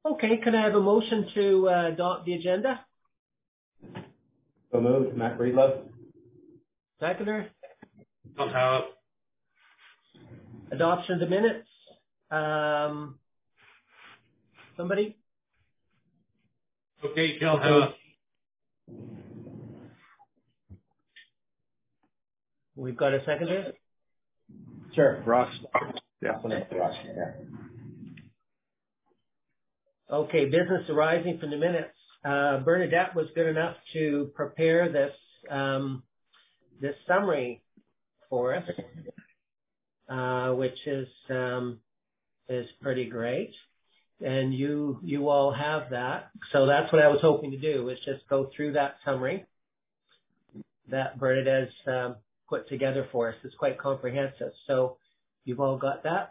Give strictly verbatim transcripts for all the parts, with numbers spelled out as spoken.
Okay, can I have a motion to uh, adopt the agenda? So moved. Matt Breedlove. Seconder? John Howard. Adoption of the minutes. Um, somebody? Okay, John Howard. We've got a seconder? Sure. Ross. Yeah. Ross, yeah. Okay, business arising from the minutes. Uh, Bernadette was good enough to prepare this um, this summary for us, uh, which is um, is pretty great, and you you all have that. So that's what I was hoping to do, is just go through that summary that Bernadette has um, put together for us. It's quite comprehensive. So you've all got that.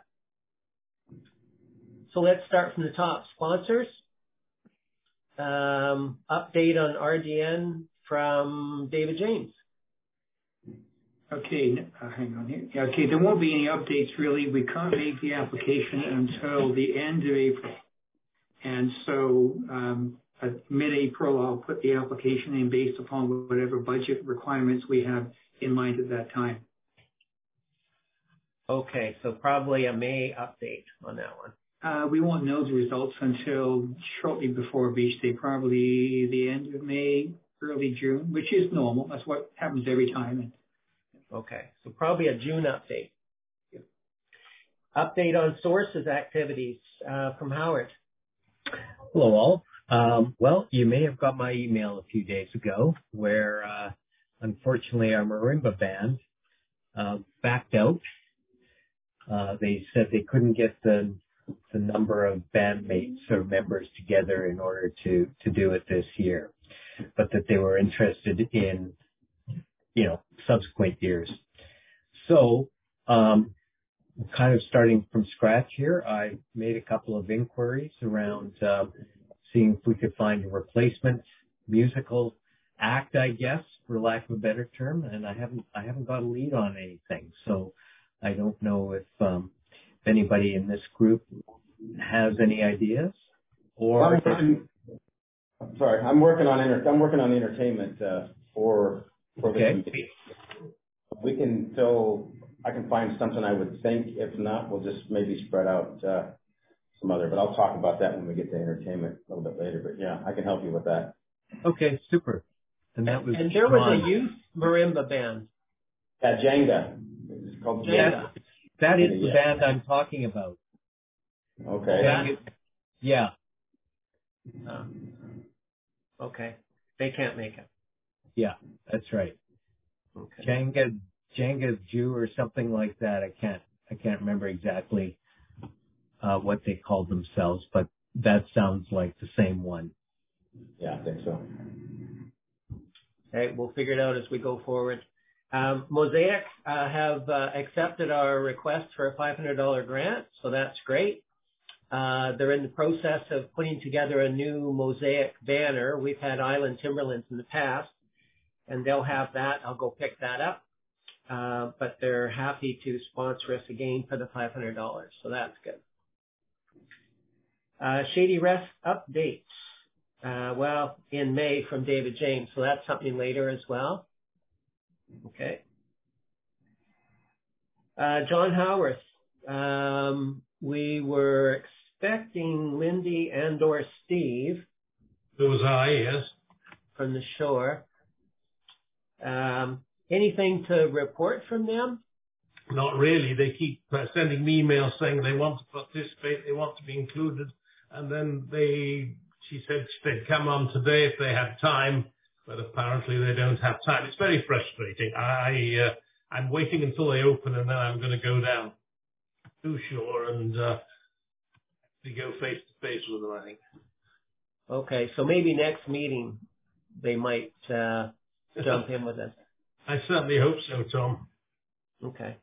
So let's start from the top. Sponsors. Um, update on R D N from David James. Okay, uh, hang on here. Yeah, okay, there won't be any updates really. We can't make the application until the end of April. And so um, at mid-April, I'll put the application in based upon whatever budget requirements we have in mind at that time. Okay, so probably a May update on that one. Uh, we won't know the results until shortly before Beach Day, probably the end of May, early June, which is normal. That's what happens every time. Okay, so probably a June update. Update on sources activities uh, from Howard. Hello all. Um, well, you may have got my email a few days ago where, uh, unfortunately, our marimba band uh, backed out. Uh, they said they couldn't get the the number of bandmates or members together in order to, to do it this year, but that they were interested in, you know, subsequent years. So, um, kind of starting from scratch here, I made a couple of inquiries around, um, seeing if we could find a replacement musical act, I guess, for lack of a better term, and I haven't, I haven't got a lead on anything. So I don't know if, um, if anybody in this group has any ideas, or I'm, I'm, I'm sorry, I'm working on enter, I'm working on the entertainment uh, for for the okay. committee. We can so I can find something. I would think. If not, we'll just maybe spread out uh, some other. But I'll talk about that when we get to entertainment a little bit later. But yeah, I can help you with that. Okay, super. And that was and there was a youth marimba band. Yeah, Jenga. It's called Jenga. That, that is the yeah. band I'm talking about. Okay. Jenga, yeah. Uh, okay. They can't make it. Yeah, that's right. Okay. Jenga, Jenga Jew or something like that. I can't, I can't remember exactly uh, what they called themselves, but that sounds like the same one. Yeah, I think so. Okay, we'll figure it out as we go forward. Um, Mosaic uh, have uh, accepted our request for a five hundred dollars grant, so that's great. Uh, they're in the process of putting together a new Mosaic banner. We've had Island Timberlands in the past, and they'll have that. I'll go pick that up. Uh, but they're happy to sponsor us again for the five hundred dollars, so that's good. Uh, Shady Rest updates. Uh, well, in May from David James, so that's something later as well. Okay. Uh, John Howarth. Um, we were expecting Lindy and or Steve. It was I, yes. From the shore. Um, anything to report from them? Not really. They keep uh, sending me emails saying they want to participate, they want to be included, and then they, she said they'd come on today if they had time, but apparently they don't have time. It's very frustrating. I, uh, I'm waiting until they open, and then I'm going to go down to shore and uh, to go face to face with them, I think. Okay, so maybe next meeting they might uh, jump in with us. I certainly hope so, Tom. Okay.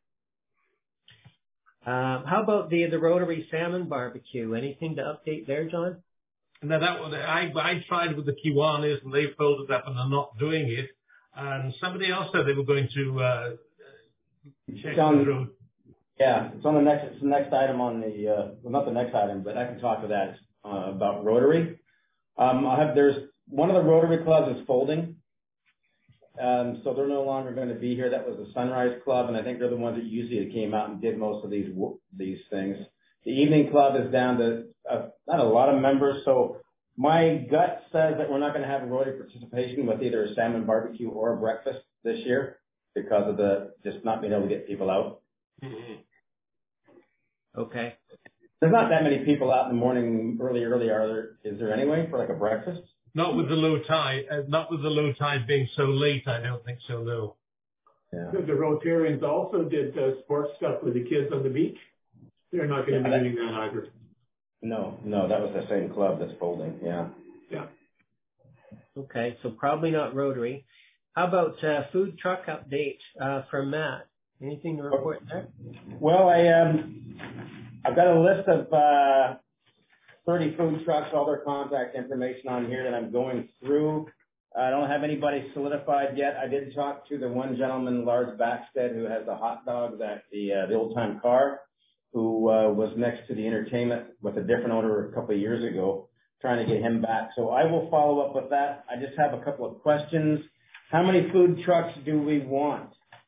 Um, how about the the Rotary Salmon Barbecue? Anything to update there, John? No, that was, I, I tried with the Kiwanis, and they folded up and are not doing it. And somebody else said they were going to uh, check on, the road. Yeah, it's on the next, it's the next item on the, uh, well, not the next item, but I can talk to that. It's uh, about Rotary. Um, I have, there's, one of the Rotary clubs is folding. Um, so they're no longer going to be here. That was the Sunrise Club, and I think they're the ones that usually came out and did most of these, these things. The Evening Club is down to uh, not a lot of members, so my gut says that we're not going to have a Rotary participation with either a salmon barbecue or a breakfast this year because of the just not being able to get people out. Mm-hmm. Okay. There's not that many people out in the morning, early, early, are there? Is there anyway for like a breakfast? Not with the low tide, uh, not with the low tide being so late, I don't think so, no. Yeah. The Rotarians also did uh, sports stuff with the kids on the beach. They're not going to Yeah, be that, doing that either. No, no, that was the same club that's folding, yeah. Yeah. Okay, so probably not Rotary. How about uh, food truck update uh, from Matt? Anything to report there? Well, I um, I've got a list of uh, thirty food trucks, all their contact information on here that I'm going through. I don't have anybody solidified yet. I did talk to the one gentleman, Lars Backstead, who has the hot dogs at the uh, the old time car, who uh, was next to the entertainment with a different owner a couple of years ago, trying to get him back. So I will follow up with that. I just have a couple of questions. How many food trucks do we want?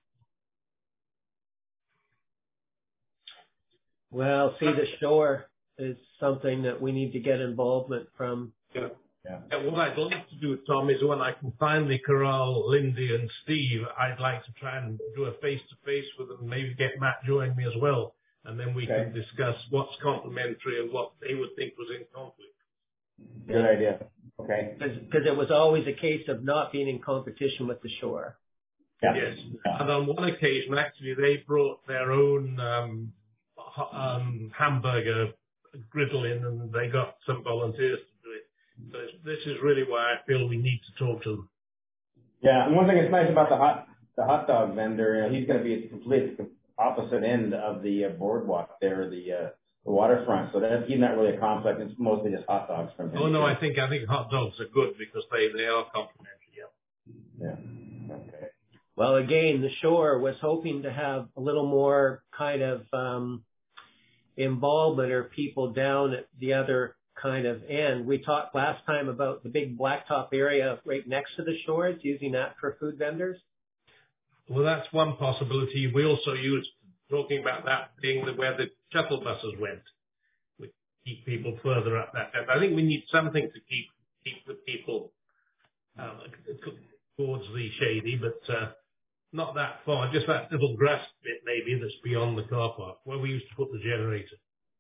Well, see, the shore is something that we need to get involvement from. Yeah. Yeah. And what I'd like to do, Tom, is when I can finally corral Lindy and Steve, I'd like to try and do a face-to-face with them, maybe get Matt join me as well, and then we Okay. can discuss what's complementary and what they would think was in conflict. Good idea. Okay. Because it was always a case of not being in competition with the shore. Yeah. Yes. Yeah. And on one occasion, actually, they brought their own um, ho- um, hamburger griddle in, and they got some volunteers to do it. So this is really why I feel we need to talk to them. Yeah, and one thing that's nice about the hot the hot dog vendor, you know, he's going to be at the complete opposite end of the uh, boardwalk there, the uh, the waterfront. So that he's not really a conflict. It's mostly just hot dogs from him. Oh no, I think I think hot dogs are good because they they are complimentary. Yeah. Yeah. Okay. Well, again, the shore was hoping to have a little more kind of um, involvement or people down at the other kind of end. We talked last time about the big blacktop area right next to the shores, using that for food vendors. Well, that's one possibility. We also used talking about that being the, where the shuttle buses went. We keep people further up that end. I think we need something to keep keep the people um, towards the shady, but uh, not that far. Just that little grass bit maybe that's beyond the car park where we used to put the generator.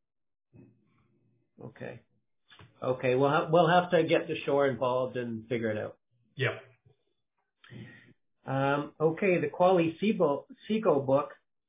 Okay. Okay, we'll ha- we'll have to get the shore involved and figure it out. Yeah. Um, okay, the Quali Seago, Seago book.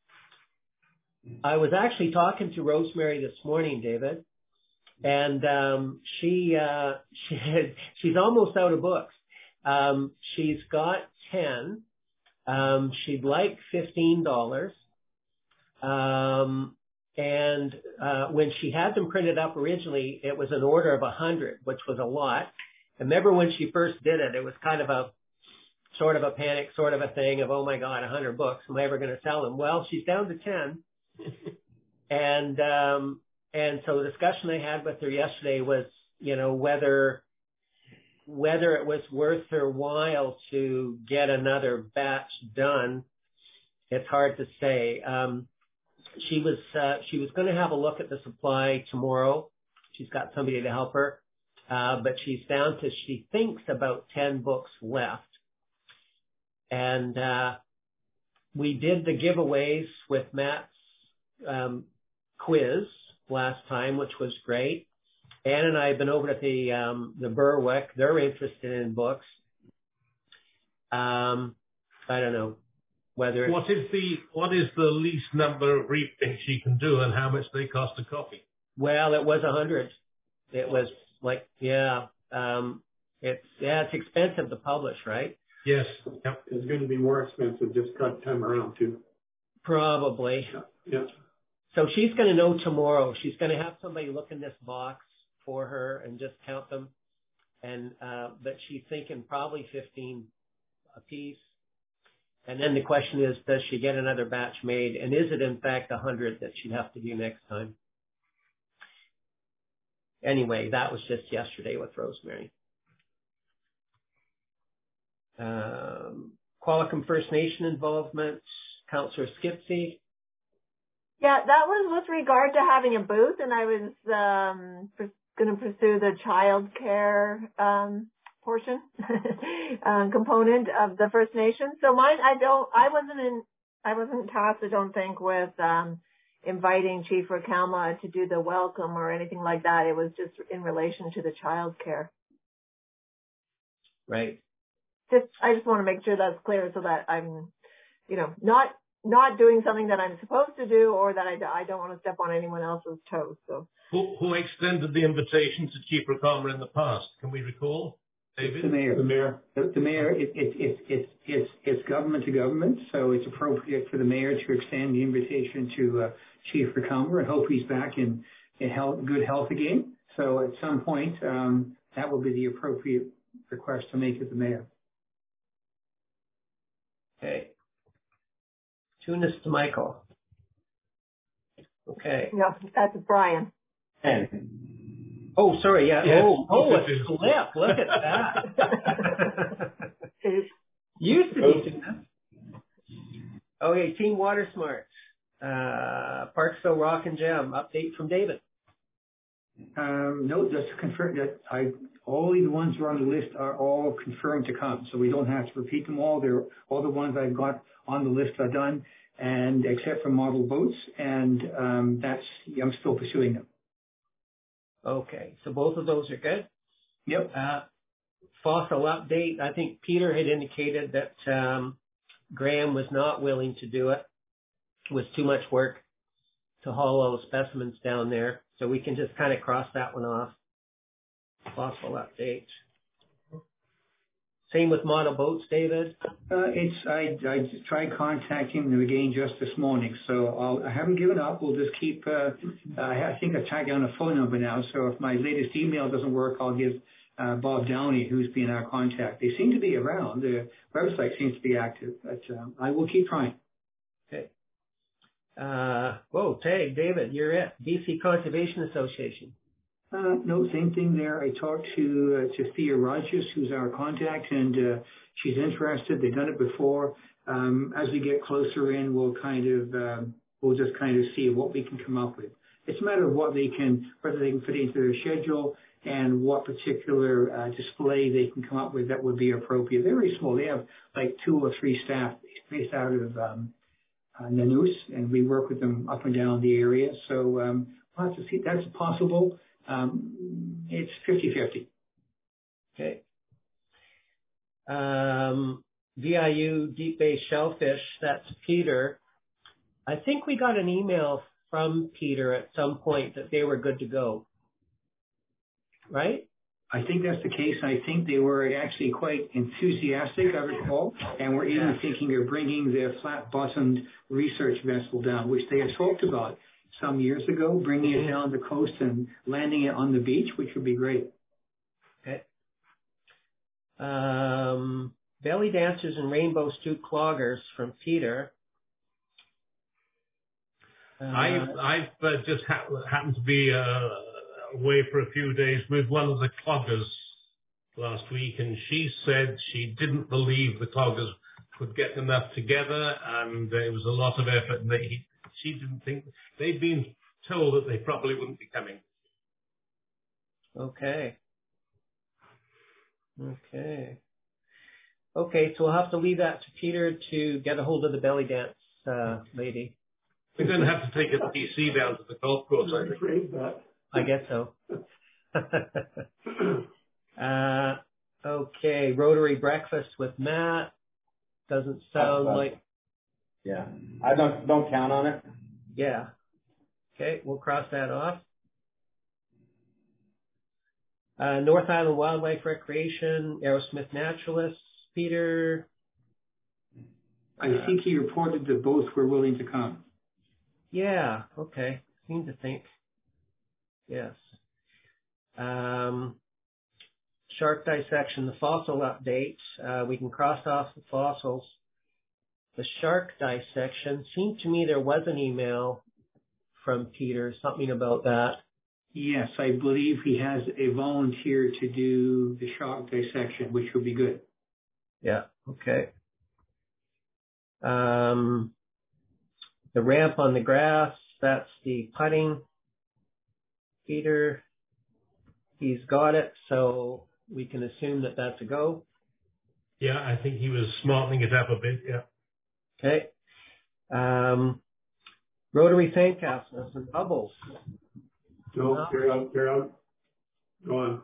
I was actually talking to Rosemary this morning, David, and um, she uh, she had, she's almost out of books. Um, she's got ten. Um, she'd like fifteen dollars. Um, and uh, when she had them printed up originally, it was an order of a hundred, which was a lot. And remember when she first did it, it was kind of a sort of a panic sort of a thing of, oh my God, a hundred books. Am I ever going to sell them? Well, she's down to ten. and, um, and so the discussion I had with her yesterday was, you know, whether, whether it was worth her while to get another batch done. It's hard to say. Um, she was, uh, she was going to have a look at the supply tomorrow. She's got somebody to help her. Uh, but she's down to, she thinks about ten books left. And, uh, we did the giveaways with Matt's, um, quiz last time, which was great. Ann and I have been over at the, um, the Berwick. They're interested in books. Um, I don't know whether it's, What is the what is the least number of reprints she can do, and how much they cost a copy? well, it was a hundred. It was like, yeah, um, it's, yeah, it's expensive to publish, right? Yes. Yep. It's going to be more expensive this cut time around too. Probably. Yeah. Yeah. So she's going to know tomorrow. She's going to have somebody look in this box for her and just count them. And, uh, but she's thinking probably fifteen a piece. And then the question is, does she get another batch made? And is it in fact a hundred that she'd have to do next time? anyway, that was just yesterday with Rosemary. Um, Qualicum First Nation involvement, Councillor Skipsey. Yeah, that was with regard to having a booth, and I was um, going to pursue the child care um, portion um, component of the First Nation. So mine, I don't, I wasn't in, I wasn't tasked, I don't think, with um, inviting Chief Rakalma to do the welcome or anything like that. It was just in relation to the child care. Right. Just, I just want to make sure that's clear so that I'm, you know, not not doing something that I'm supposed to do or that I, I don't want to step on anyone else's toes. So who, who extended the invitation to Chief Rakalma in the past? Can we recall? David? The mayor. The mayor. The, the mayor. It, it, it, it, it's it's government to government, so it's appropriate for the mayor to extend the invitation to uh, Chief Rakalma and hope he's back in in health, good health again. So at some point, um, that will be the appropriate request to make of the mayor. Okay. Tunis to Michael. Okay. no, that's Brian. And Oh, sorry. Yeah. Yes. Oh, oh, a slip. Look at that. Used to be Tunis. Okay. Team Water Smart. Uh, Parksville Rock and Gem. Update from David. Um, no, just to confirm that I, all the ones who are on the list are all confirmed to come, so we don't have to repeat them all. They're all the ones I've got on the list are done, and except for model boats, and um, that's I'm still pursuing them. Okay. So both of those are good. Yep. Uh, fossil update. I think Peter had indicated that um, Graham was not willing to do it. It was too much work to haul all the specimens down there. So we can just kind of cross that one off. Fossil update. Same with model boats, David. Uh, it's I I tried contacting them again just this morning, so I'll, I haven't given up. We'll just keep. Uh, I think I've tracked down a phone number now, so if my latest email doesn't work, I'll give uh, Bob Downey, who's been our contact. They seem to be around. The website seems to be active, but um, I will keep trying. Okay. Uh, whoa, tag, David, you're it. B C Conservation Association. Uh, no, same thing there. I talked to uh, to Thea Rogers, who's our contact, and uh, she's interested. They've done it before. Um, as we get closer in, we'll kind of um, we'll just kind of see what we can come up with. It's a matter of what they can, whether they can fit into their schedule, and what particular uh, display they can come up with that would be appropriate. They're very small. They have like two or three staff based out of um, uh, Nanuus, and we work with them up and down the area. So um, we'll have to see if that's possible. Um, it's fifty-fifty. Okay. Um, V I U Deep Bay Shellfish, that's Peter. I think we got an email from Peter at some point that they were good to go. Right? I think that's the case. I think they were actually quite enthusiastic, I recall, and were even Yeah. thinking of bringing their flat-bottomed research vessel down, which they had talked about some years ago, bringing it down the coast and landing it on the beach, which would be great. Okay. Um, belly dancers and rainbow stew cloggers from Peter. Uh, I've, I've uh, just ha- happened to be uh, away for a few days with one of the cloggers last week, and she said she didn't believe the cloggers could get enough together, and uh, it was a lot of effort, and they, she didn't think, they'd been told that they probably wouldn't be coming. Okay. Okay. Okay, so we'll have to leave that to Peter to get a hold of the belly dance uh, lady. We're going to have to take a P C down to the golf course, I think. Rephrase that. I guess so. uh, okay, Rotary breakfast with Matt. Doesn't sound Uh, like... yeah, I don't don't count on it. Yeah. Okay, we'll cross that off. Uh, North Island Wildlife Recreation, Aerosmith Naturalists, Peter. I think he reported that both were willing to come. Yeah, okay. Seem to think. Yes. Um, shark dissection, the fossil update. Uh, we can cross off the fossils. The shark dissection, seemed to me there was an email from Peter, something about that. Yes, I believe he has a volunteer to do the shock dissection, which would be good. Yeah. Okay. Um, the ramp on the grass, that's the putting. Peter, he's got it, so we can assume that that's a go. Yeah, I think he was smartening it up a bit. Yeah. Okay. Um, rotary sandcastles and bubbles. No, they're out, they're out. Go on.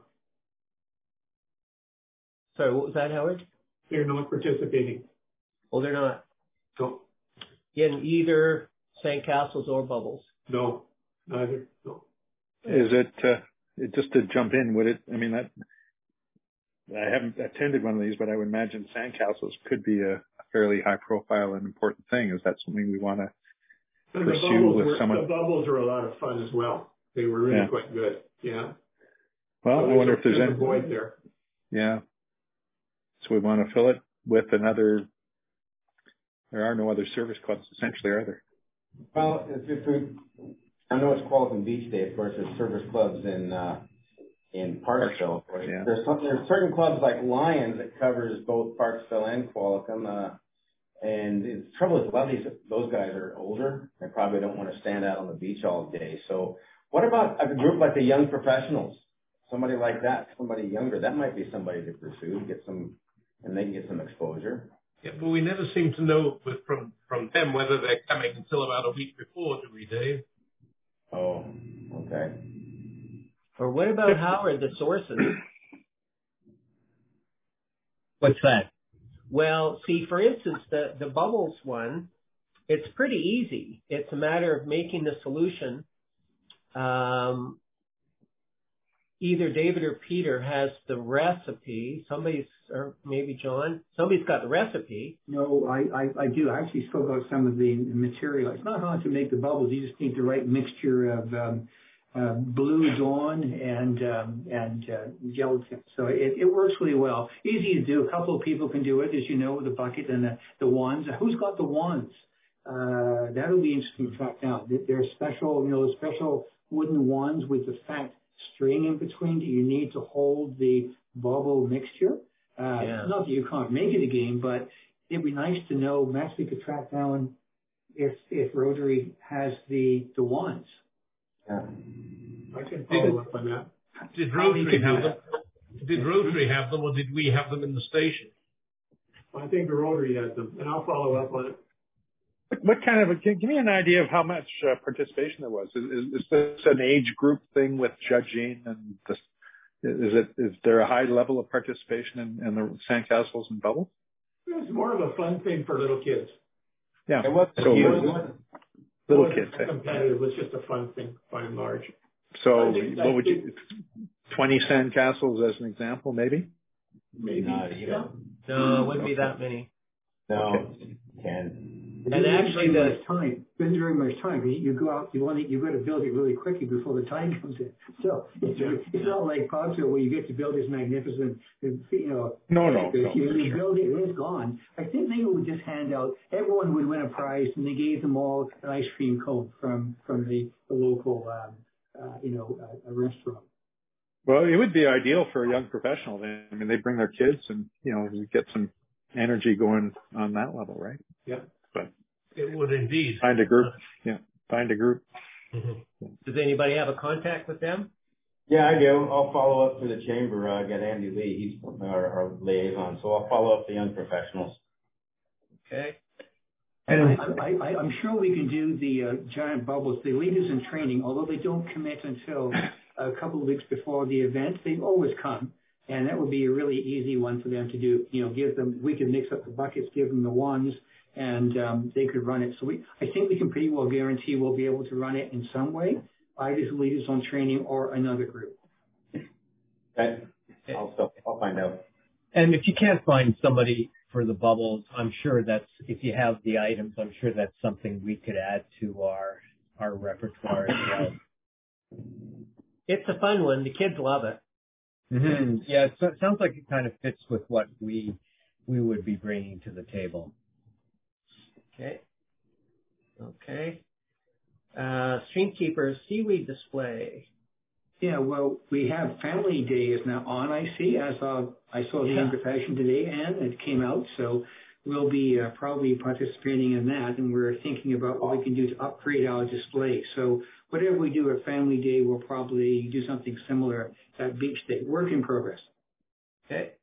Sorry, what was that, Howard? They're not participating. Well, they're not No, in either sandcastles or bubbles. no, neither, no. Is it, uh, it- just to jump in, would it, I mean, that, I haven't attended one of these, but I would imagine sandcastles could be a, a fairly high profile and important thing. Is that something we want to And the pursue bubbles with were, someone? the bubbles are a lot of fun as well. They were really Yeah. quite good. Yeah. Well, So I wonder there's if there's a any, void there. yeah. So we want to fill it with another, there are no other service clubs essentially, are there? Well, if, if we, I know it's Qualicum Beach Day, of course, there's service clubs in, uh, in Parksville. Right? Yeah. There's some, there's certain clubs like Lions that covers both Parksville and Qualicum, uh, and the trouble is a lot of these, those guys are older. They probably don't want to stand out on the beach all day. So what about a group like the Young Professionals? Somebody like that, somebody younger, that might be somebody to pursue, get some, and they can get some exposure. Yeah, but we never seem to know with, from from them whether they're coming until about a week before, do we, Dave? Oh, okay. Or what about Howard, the sources? What's that? Well, see, for instance, the, the bubbles one, it's pretty easy. It's a matter of making the solution. Um, either David or Peter has the recipe. Somebody's, or maybe John, somebody's got the recipe. No, I, I, I do. I actually spoke about some of the material. It's not hard to make the bubbles. You just need the right mixture of um, uh, blue Dawn and um, and uh, gelatin. So it, it works really well. Easy to do. A couple of people can do it, as you know, with the bucket and the, the wands. Who's got the wands? Uh, that'll be interesting to track down. They're special, you know, special wooden wands with the fat string in between that you need to hold the bubble mixture. Uh, Yeah. Not that you can't make it again, but it'd be nice to know. Max, we could track down if if Rotary has the the wands. Yeah. I can follow up on that. Did How you Rotary can do have them? Did Rotary have them, or did we have them in the station? I think the Rotary has them, and I'll follow up on it. What, what kind of, a, give me an idea of how much uh, participation there was. Is, is, is this an age group thing with judging and this, is it, is there a high level of participation in, in the sandcastles and bubbles? It was more of a fun thing for little kids. Yeah. It was So huge. little It kids. wasn't competitive. It was just a fun thing by and large. So I think- what I would you, twenty sandcastles as an example, maybe? Maybe. Not even. No, it wouldn't be that many. No, ten. It And doesn't actually take very the- much time. It doesn't very much time. You, you go out, you want to, you've got to build it really quickly before the tide comes in. So it's, it's not like Parksville where you get to build this magnificent, you know. No, no, if no, You, for you sure. build it, it's gone. I think maybe we would just hand out, everyone would win a prize and they gave them all an ice cream cone from, from the, the local, um, uh, you know, uh, a restaurant. Well, it would be ideal for a young professional. Then. I mean, they bring their kids and, you know, get some energy going on that level, right? Yeah. But It would indeed. find a group. Yeah. Find a group. Mm-hmm. Does anybody have a contact with them? Yeah, I do. I'll follow up through the chamber. Uh, get Andy Lee. He's our, our liaison. So I'll follow up the young professionals. Okay. And I, I, I'm sure we can do the uh, giant bubbles. The leaders in training, although they don't commit until a couple of weeks before the event, they always come. And that would be a really easy one for them to do. You know, give them, we can mix up the buckets, give them the wands, and um, they could run it. So we, I think we can pretty well guarantee we'll be able to run it in some way, either the leaders on training or another group. Okay. I'll, still, I'll find out. And if you can't find somebody for the bubbles, I'm sure that's, if you have the items, I'm sure that's something we could add to our, our repertoire as well. It's a fun one. The kids love it. Mm-hmm. Yeah, it so- sounds like it kind of fits with what we, we would be bringing to the table. Okay. Okay. Uh, Streamkeeper seaweed display. Yeah, well, we have Family Day is now on, I see. I saw, I saw the Yeah. invitation today, and it came out, so we'll be uh, probably participating in that, and we're thinking about what we can do to upgrade our display. So whatever we do at Family Day, we'll probably do something similar at Beach Day. Work in progress. Okay.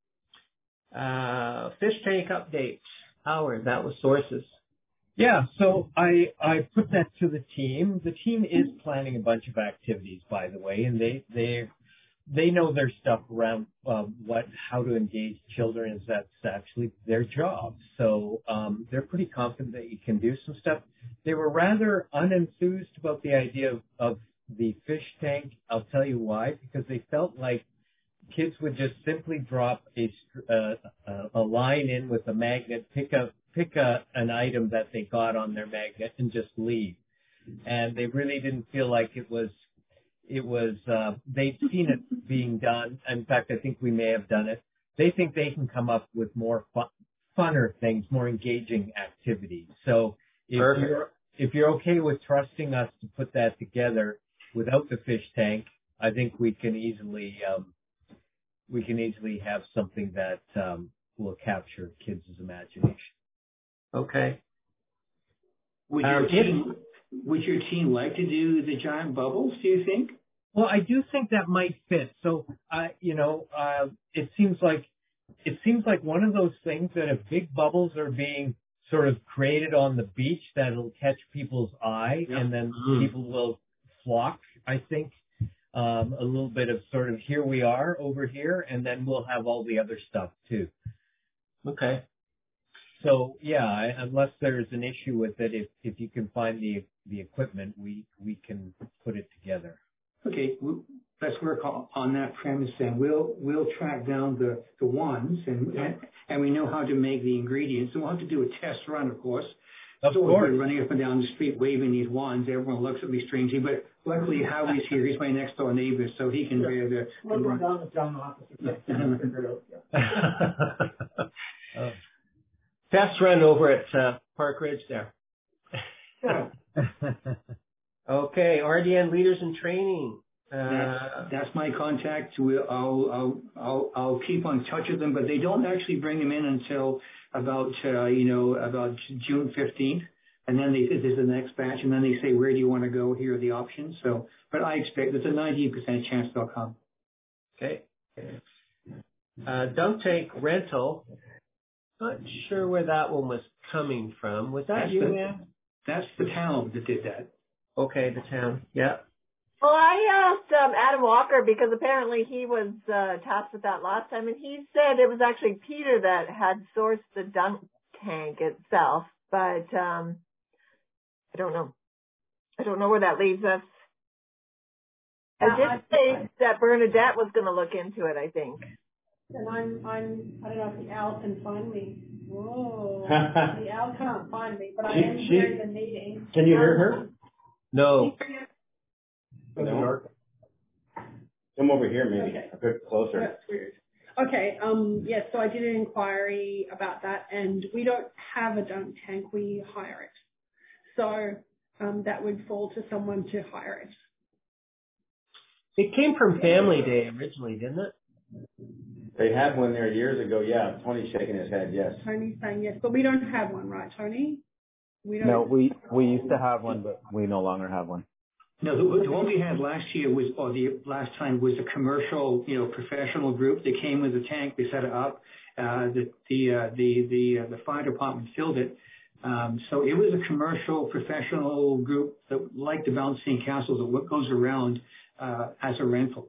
Uh, fish tank update. Howard, that was sources. Yeah, so I I put that to the team. The team is planning a bunch of activities, by the way, and they they they know their stuff around uh, what how to engage children. Is that's actually their job. So um, they're pretty confident that you can do some stuff. They were rather unenthused about the idea of, of the fish tank. I'll tell you why. Because they felt like kids would just simply drop a uh, a line in with a magnet, pick up pick a, an item that they got on their magnet and just leave. And they really didn't feel like it was, it was, uh, they'd seen it being done. In fact, I think we may have done it. They think they can come up with more fun, funner things, more engaging activities. So if Perfect. you're, if you're okay with trusting us to put that together without the fish tank, I think we can easily, um, we can easily have something that, um, will capture kids' imagination. Okay. Would Um, your if- team, would your team like to do the giant bubbles, do you think? Well, I do think that might fit. So, uh, you know, uh, it seems like, it seems like one of those things that if big bubbles are being sort of created on the beach, that'll catch people's eye Yeah. and then Mhm. people will flock, I think. Um, a little bit of sort of here we are over here, and then we'll have all the other stuff too. Okay. So yeah, I, unless there's an issue with it, if if you can find the the equipment, we we can put it together. Okay, we- let's work on, on that premise then. We'll, we'll track down the, the ones and, and, and we know how to make the ingredients. And we'll have to do a test run, of course. Of so course. We're running up and down the street waving these wands. Everyone looks at me strangely, but luckily Howie's here. He's my next door neighbor, so he can bear the, We'll go the down to town office and figure it out. Yeah. uh, test run over at uh, Park Ridge there. Yeah. Okay, R D N leaders in training. Uh, That's, that's my contact. We'll, I'll, I'll, I'll, I'll keep on touch with them, but they don't actually bring them in until about, uh, you know, about June fifteenth. And then they, this is the next batch. And then they say, where do you want to go? Here are the options. So, but I expect there's a ninety percent chance they'll come. okay. Uh, dunk tank rental. Not sure where that one was coming from. Was that That's you, the- Ann? That's the town that did that. Okay, the town. Yeah. Well, I asked um, Adam Walker because apparently he was uh, tasked with that last time, and he said it was actually Peter that had sourced the dunk tank itself. But um, I don't know. I don't know where that leaves us. I Yeah, did I- say that Bernadette was going to look into it, I think. And I'm, I'm, I don't know if the owl can find me. Whoa. The owl can't find me, but I She- am she- here in the meeting. Can you hear her? No. No. Come over here maybe, Okay. a bit closer. That's weird. Okay, um, yes, so I did an inquiry about that, and we don't have a dunk tank, we hire it. So, um, that would fall to someone to hire it. It came from Family Day originally, didn't it? They had one there years ago, yeah. Tony's shaking his head, yes. Tony's saying yes, but we don't have one, right, Tony? We don't. No, we we used to have one, but we no longer have one. No, the, the one we had last year was, or the last time was a commercial, you know, professional group. They came with a tank, they set it up. Uh, the the uh, the the, uh, the fire department filled it. Um, so it was a commercial professional group that, like the Balancing Castles, of what goes around uh, as a rental.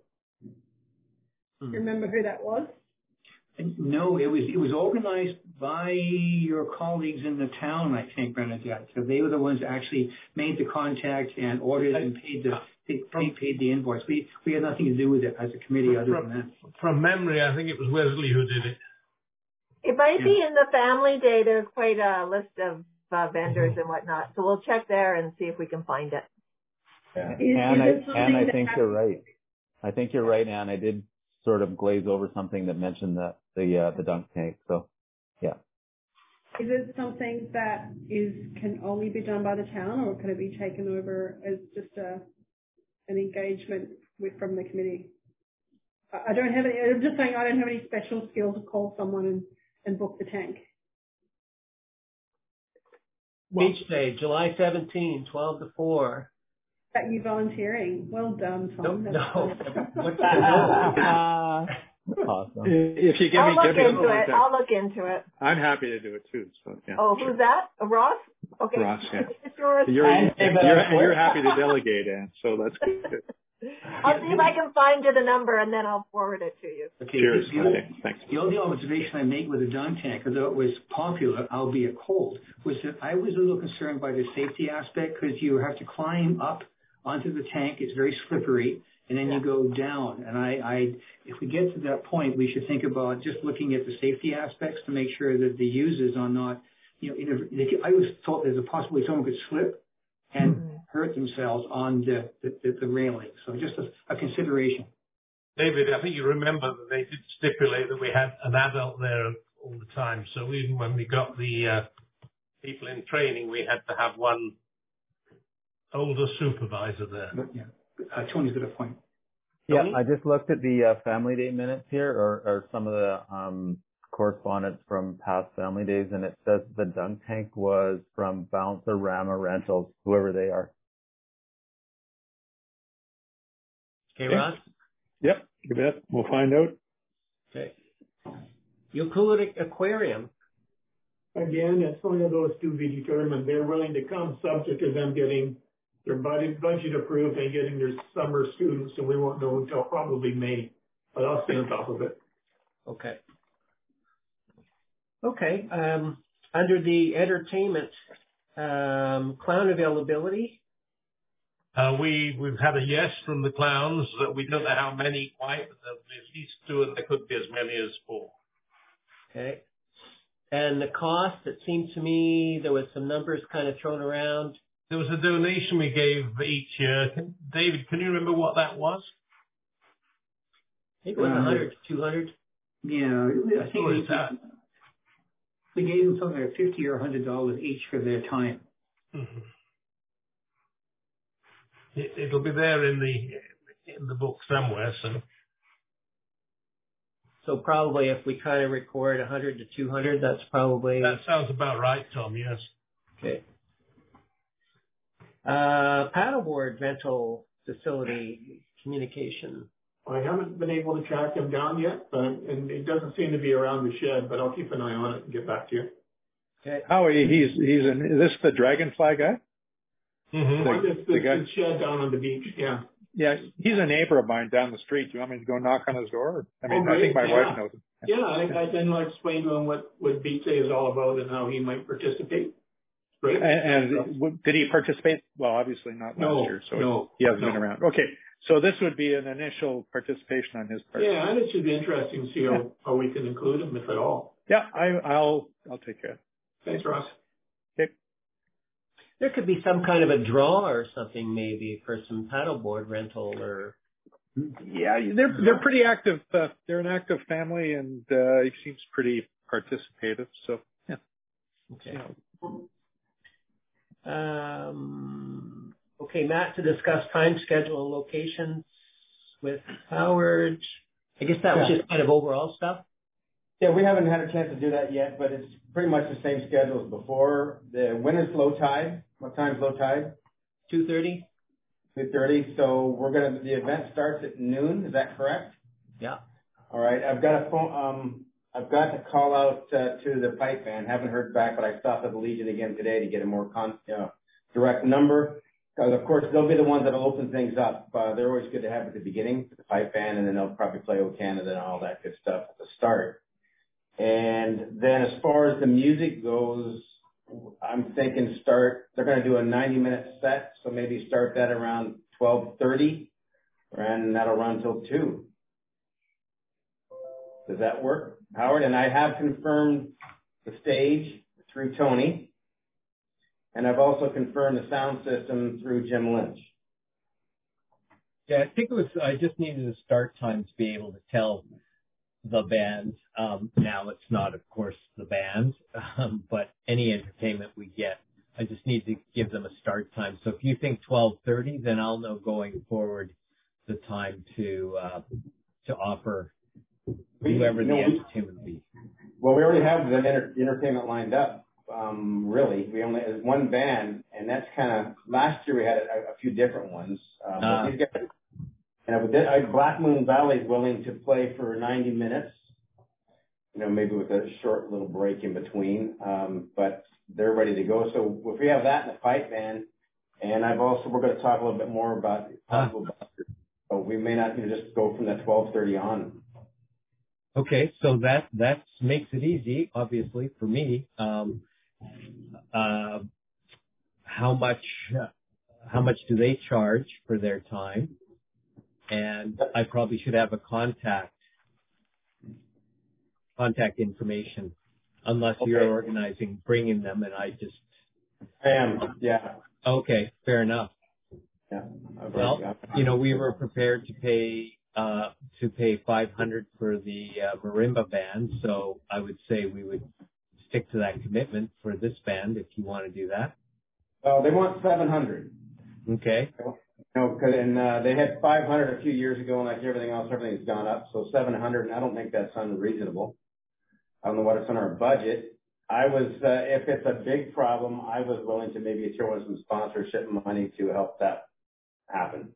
Do you remember who that was? No, it was it was organized by your colleagues in the town, I think, Bernadette. So they were the ones that actually made the contact and ordered and paid the paid, paid the invoice. We we had nothing to do with it as a committee other than that. From memory, I think it was Wesley who did it. It might be in the Family Day. There's quite a list of uh, vendors and whatnot. So we'll check there and see if we can find it. Yeah. Is, And is I it something and I that think has- you're right. I think you're right, Anne. I did sort of glaze over something that mentioned the the uh, the dunk tank. So, yeah. Is it something that is can only be done by the town, or can it be taken over as just a an engagement with from the committee. I don't have any, I'm just saying I don't have any special skill to call someone and, and book the tank. Beach Day, July seventeenth, twelve to four. Is that you volunteering? Well done, Tom. No, That's no. good. What's that? Awesome. If you give I'll me, look give me into it. contact. I'll look into it. I'm happy to do it too. So yeah. Oh, sure. who's that? Uh, Ross? Okay. Ross, yeah. It's yours. You're, And- you're, you're, you're happy to delegate, Anne, so that's good. I'll see if I can find you the number and then I'll forward it to you. Okay. Cheers. The, the, Okay, thanks. the only observation I make with the dunk tank, although it was popular, albeit cold, was that I was a little concerned by the safety aspect because you have to climb up onto the tank. It's very slippery, and then you go down. And I, I, if we get to that point, we should think about just looking at the safety aspects to make sure that the users are not, you know, in a, they could, I always thought there's a possibility someone could slip and mm-hmm. hurt themselves on the, the, the railing. So just a, a consideration. David, I think you remember that they did stipulate that we had an adult there all the time. So even when we got the uh, people in training, we had to have one older supervisor there. But, yeah, uh, Tony's got a point. Yeah, Tony? I just looked at the uh, family day minutes here, or, or some of the um, correspondence from past family days, and it says the dunk tank was from Bouncer Rama Rentals, whoever they are. Okay, Ross? Yep, you bet. We'll find out. Okay. Euclidic Aquarium. Again, it's one of those to be determined. They're willing to come subject to them getting their budget, budget approved and getting their summer students, and we won't know until probably May. But I'll stay on top of it. Okay. Okay. Um, under the entertainment, um, clown availability. Uh, we, we've had a yes from the clowns that we don't know how many quite, but there'll be at least two and there could be as many as four. Okay. And the cost, it seemed to me there was some numbers kind of thrown around. There was a donation we gave each year. Can, David, can you remember what that was? I think it was Uh, one hundred to two hundred. Yeah, I think we, we gave them something like fifty or one hundred dollars each for their time. Mm-hmm. It, it'll be there in the in the book somewhere. So, so probably if we kind of record one hundred to two hundred, that's probably. That sounds about right, Tom. Yes. Okay. Uh, paddleboard rental facility communication. I haven't been able to track him down yet, but, and it doesn't seem to be around the shed, but I'll keep an eye on it and get back to you. Okay. Oh, he- he's he's an, is this the Dragonfly guy? Mm-hmm. Or this, the this, guy- this shed down on the beach, yeah. Yeah, he's a neighbor of mine down the street. Do you want me to go knock on his door? I mean, Oh, I think my great, yeah. wife knows him. Yeah, I, I then I'll explain to him what, what Beach Day is all about and how he might participate. Great. And, and w- did he participate? Well, obviously not last No, year, so no, he hasn't no. been around. Okay, so this would be an initial participation on his part. Yeah, and it should be interesting to see how, Yeah. how we can include him, if at all. Yeah, I, I'll I'll take care of it. Thanks, Ross. Okay. There could be some kind of a draw or something maybe for some paddleboard rental or. Yeah, they're they're pretty active. Uh, they're an active family, and uh, he seems pretty participative. So yeah. Okay. Um, okay, Matt, to discuss time, schedule, and locations with Howard. I guess that was Yeah. just kind of overall stuff. Yeah, we haven't had a chance to do that yet, but it's pretty much the same schedule as before. The when is low tide? What time's low tide? two thirty? two thirty. So we're gonna, the event starts at noon. Is that correct? Yeah. All right. I've got a phone, um, I've got to call out uh, to the pipe band. Haven't heard back, but I stopped at the Legion again today to get a more con, uh, direct number. Because of course they'll be the ones that'll open things up. Uh, they're always good to have at the beginning, the pipe band, and then they'll probably play O Canada and all that good stuff at the start. And then as far as the music goes, I'm thinking start, they're going to do a ninety minute set. So maybe start that around twelve thirty and that'll run till two. Does that work, Howard? And I have confirmed the stage through Tony. And I've also confirmed the sound system through Jim Lynch. Yeah, I think it was, I just needed a start time to be able to tell the band. Um, now it's not, of course, the band, um, but any entertainment we get, I just need to give them a start time. So if you think twelve thirty, then I'll know going forward the time to uh, to offer We- whoever you the know, we- entertainment will be. Well, we already have the enter- entertainment lined up. Um, really, we only have one band, and that's kind of last year we had a, a few different ones. Um, Uh, but these guys, and I would, I, Black Moon Valley is willing to play for ninety minutes. You know, maybe with a short little break in between. Um, but they're ready to go. So if we have that in the pipe band, and I've also we're going to talk a little bit more about possible busters. So we may not you know, just go from the twelve thirty on. Okay, so that that makes it easy, obviously, for me. Um, uh, how much how much do they charge for their time? And I probably should have a contact contact information, unless Okay. you're organizing bringing them, and I just. I am, yeah. Okay, fair enough. Yeah. I've Well, already got- you know, we were prepared to pay uh, to pay five hundred for the uh, marimba band, so I would say we would stick to that commitment for this band if you want to do that. Well, they want seven hundred. Okay. You know, 'cause- and uh, they had five hundred a few years ago, and like everything else, everything's gone up. So seven hundred, and I don't think that's unreasonable. I don't know what it's on our budget. I was, uh, if it's a big problem, I was willing to maybe throw in some sponsorship money to help that happen.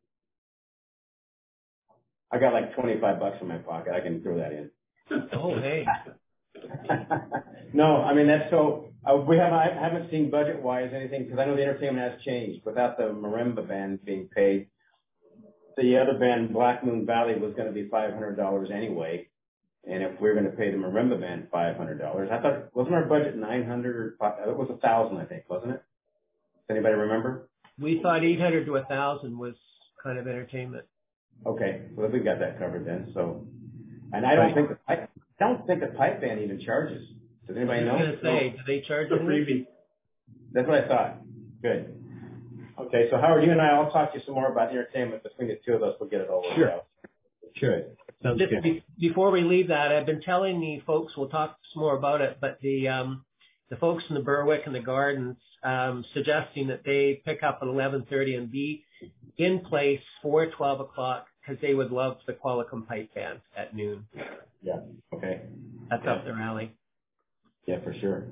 I got like twenty-five bucks in my pocket. I can throw that in. Oh, hey. No, I mean, that's so, uh, we have, I haven't seen budget wise anything, because I know the entertainment has changed without the marimba band being paid. The other band, Black Moon Valley, was going to be five hundred dollars anyway. And if we're going to pay the marimba band five hundred dollars, I thought, wasn't our budget nine hundred or five, it was a thousand, I think, wasn't it? Does anybody remember? We thought eight hundred to a thousand was kind of entertainment. Okay, well, we got that covered then, so. And I don't think, the pipe, I don't think the pipe band even charges. Does anybody know? I was going to say, do they charge The anything? freebie. That's what I thought. Good. Okay, so Howard, you and I, I'll talk to you some more about entertainment. Between the two of us, we'll get it all worked Sure. out. Sure. Sounds Just good. be, before we leave that, I've been telling the folks, we'll talk some more about it, but the um, the folks in the Berwick and the Gardens um, suggesting that they pick up at eleven thirty and be in place for twelve o'clock because they would love the Qualicum Pipe Band at noon. Yeah, okay. That's Yeah. up their alley. Yeah, for sure.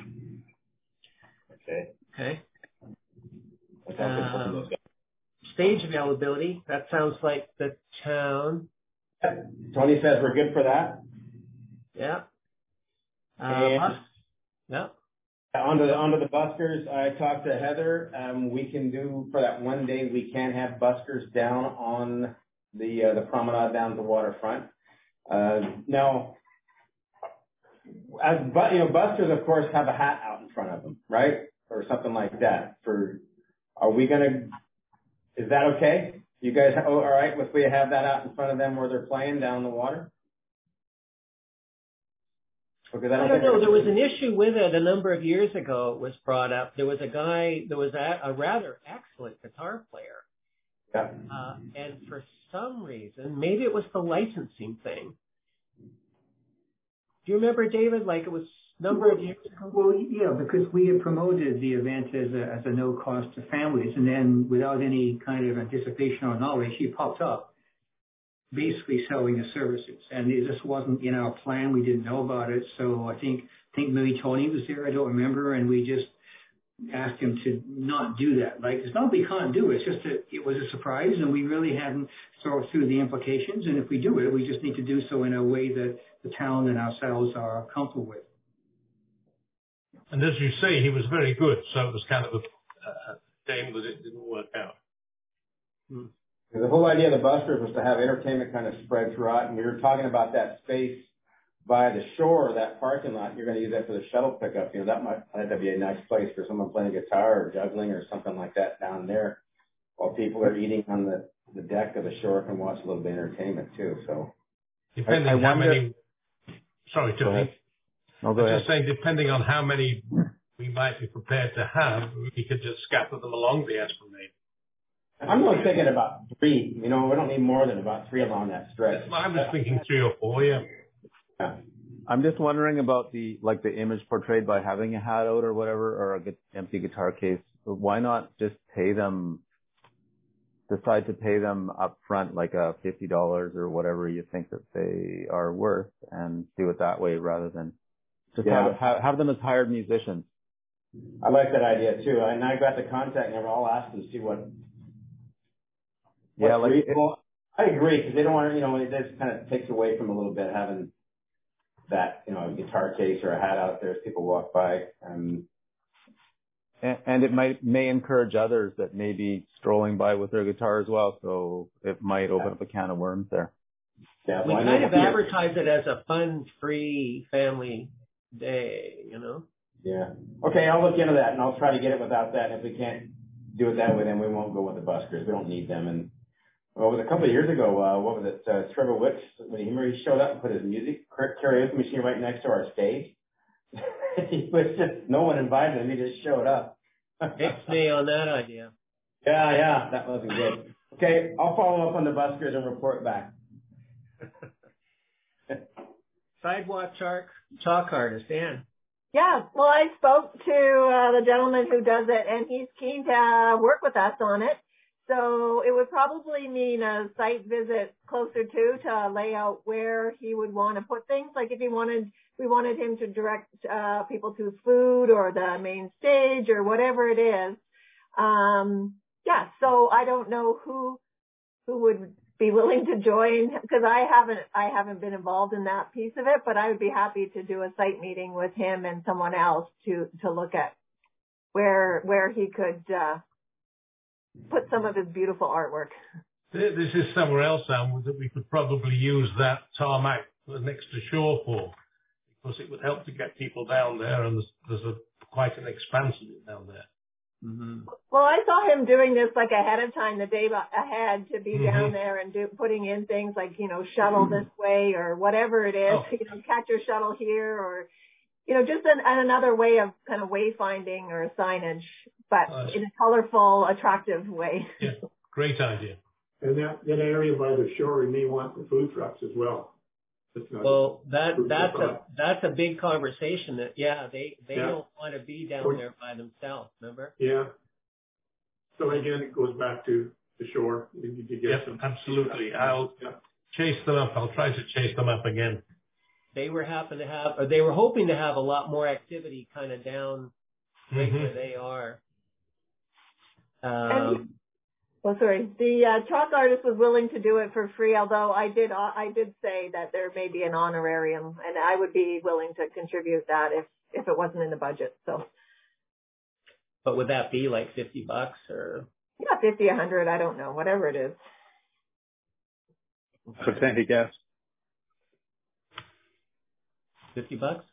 Okay. Okay. That's all good for Um, those guys. Stage availability, that sounds like the town. Tony says we're good for that. Yeah. Uh, And- bus. Yeah. Onto the, onto the buskers, I talked to Heather. Um, we can do, for that one day, we can have buskers down on the, uh, the promenade down the waterfront. Uh, now, as, but, you know, buskers, of course, have a hat out in front of them, right? Or something like that. For, are we gonna, is that okay? You guys, oh, all right, if we have that out in front of them where they're playing down the water? Because I I don't don't think. know. There was an issue with it a number of years ago. It was brought up. There was a guy. There was a, a rather excellent guitar player, Yeah. uh, and for some reason, maybe it was the licensing thing. Do you remember, David? Like it was a number of years ago. Well, yeah, because we had promoted the event as a, as a no cost to families, and then without any kind of anticipation or knowledge, he popped up basically selling the services. And it just wasn't in our plan. We didn't know about it. So I think, I think maybe Tony was there. I don't remember. And we just asked him to not do that. Like, it's not that we can't do it. It's just that it was a surprise and we really hadn't thought through the implications. And if we do it, we just need to do so in a way that the town and ourselves are comfortable with. And as you say, he was very good, so it was kind of a uh, shame that it didn't work out. Hmm. The whole idea of the buskers was to have entertainment kind of spread throughout, and we were talking about that space by the shore, that parking lot. You're going to use that for the shuttle pickup. You know, that might that'd be a nice place for someone playing guitar or juggling or something like that down there, while people are eating on the, the deck of the shore can watch a little bit of entertainment too. So, Depending I how wonder- many. Sorry, Go ahead. Tony. No, go I'm ahead. just saying, depending on how many we might be prepared to have, we could just scatter them along the esplanade. I'm only thinking about three. You know, we don't need more than about three along that stretch. I was thinking three or four, yeah. Yeah. I'm just wondering about the, like the image portrayed by having a hat out or whatever, or a gu- empty guitar case. Why not just pay them decide to pay them up front, like a fifty dollars or whatever you think that they are worth, and do it that way rather than just Yeah. have, have, have them as hired musicians. I like that idea too. And I got the contact number. I'll ask them to see what. Yeah, like it, I agree, because they don't want to, you know, it just kind of takes away from a little bit having that, you know, a guitar case or a hat out there as people walk by. Um, and, and it might may encourage others that may be strolling by with their guitar as well. So it might open up a can of worms there. Yeah, We well, I kind know of advertise it as a fun-free family day, you know? Yeah. Okay, I'll look into that, and I'll try to get it without that. And if we can't do it that way, then we won't go with the buskers. We don't need them. And well, it was a couple of years ago. Uh, what was it? Uh, Trevor Wicks, when he, remember he showed up and put his music karaoke machine right next to our stage. He was just, no one invited him. He just showed up. It's me on that idea. Yeah, yeah, that wasn't good. Okay, I'll follow up on the buskers and report back. Sidewalk chalk, chalk artist, Dan. Yeah, well, I spoke to uh, the gentleman who does it, and he's keen to work with us on it. So it would probably mean a site visit closer to to lay out where he would want to put things. Like if he wanted, we wanted him to direct uh, people to food or the main stage or whatever it is. Um, yeah, so I don't know who who would be willing to join, because I haven't I haven't been involved in that piece of it, but I would be happy to do a site meeting with him and someone else to to look at where where he could uh, put some of his beautiful artwork. This is somewhere else, Sam, that we could probably use that tarmac next to shore for, because it would help to get people down there, and there's, there's a, quite an expanse of it down there. Mm-hmm. Well, I saw him doing this like ahead of time, the day ahead, to be Mm-hmm. down there and do, putting in things like, you know, shuttle this way or whatever it is, Oh. you know, catch your shuttle here, or, you know, just an, another way of kind of wayfinding or signage, but Nice. in a colorful, attractive way. Yeah, great idea. And that, that area by the shore, we may want the food trucks as well. It's not- Well, that Food that's a truck. that's a big conversation. That yeah, they they Yeah. don't want to be down there by themselves. Remember? Yeah. So again, it goes back to the shore. You need to get Yep, some. absolutely. I'll Yeah. chase them up. I'll try to chase them up again. They were happen to have, or they were hoping to have a lot more activity kind of down right Mhm. where they are. And Um, Well, sorry. The uh, chalk artist was willing to do it for free, although I did uh, I did say that there may be an honorarium, and I would be willing to contribute that if if it wasn't in the budget. So but would that be like fifty bucks or? yeah, fifty, a hundred, I don't know, whatever it is. So Sandy guess. Fifty bucks?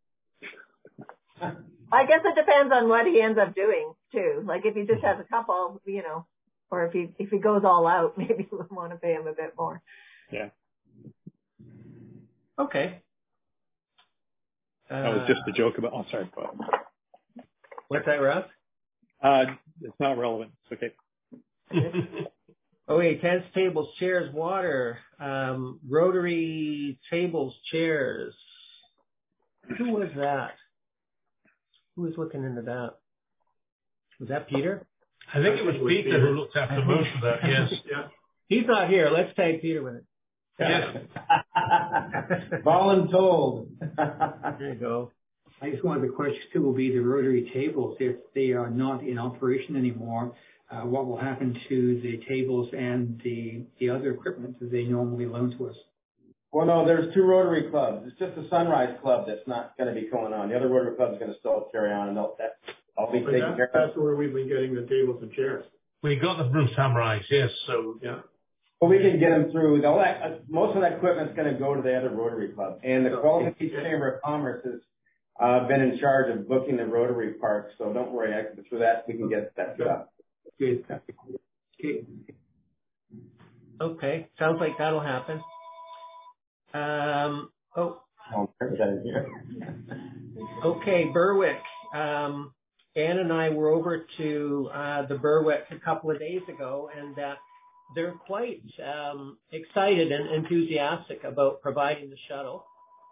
I guess it depends on what he ends up doing too. Like if he just has a couple, you know, or if he if he goes all out, maybe we'll want to pay him a bit more. Yeah. Okay. That was Uh, just a joke about, oh, sorry. Go ahead. What's that, Russ? Uh, it's not relevant. It's okay. Oh wait, tents, tables, chairs, water, um, rotary tables, chairs. Who was that? Who was looking into that? Was that Peter? I think it was Peter who looked after most of that, yes. Yeah. He's not here. Let's tag Peter with it. Yes. Voluntold. There you go. I guess one of the questions too will be the rotary tables. If they are not in operation anymore, uh, what will happen to the tables and the, the other equipment that they normally loan to us? Well, no, there's two Rotary clubs. It's just the Sunrise Club that's not going to be going on. The other Rotary club is going to still carry on, and they'll, that, I'll be But taking that, care of. that's where we've been getting the tables and chairs. We got the Bruce Hamrides, yes, so Yeah. But we can get them through. All that, uh, most of that equipment's going to go to the other Rotary club. And the Qualification Chamber of Commerce has uh, been in charge of booking the Rotary Park, so don't worry. I, through that, we can get that set up. Good. Okay. Okay, sounds like that'll happen. Um, oh, Oh, there's that in here. okay, Berwick. Um, Ann and I were over to uh, the Berwick a couple of days ago, and uh, they're quite um, excited and enthusiastic about providing the shuttle.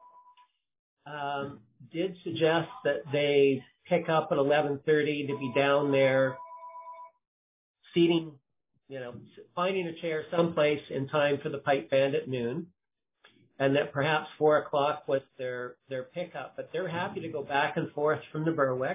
Um, did suggest that they pick up at eleven thirty to be down there, seating you know, finding a chair someplace in time for the pipe band at noon, and that perhaps four o'clock was their, their pickup. But they're happy to go back and forth from the Berwick.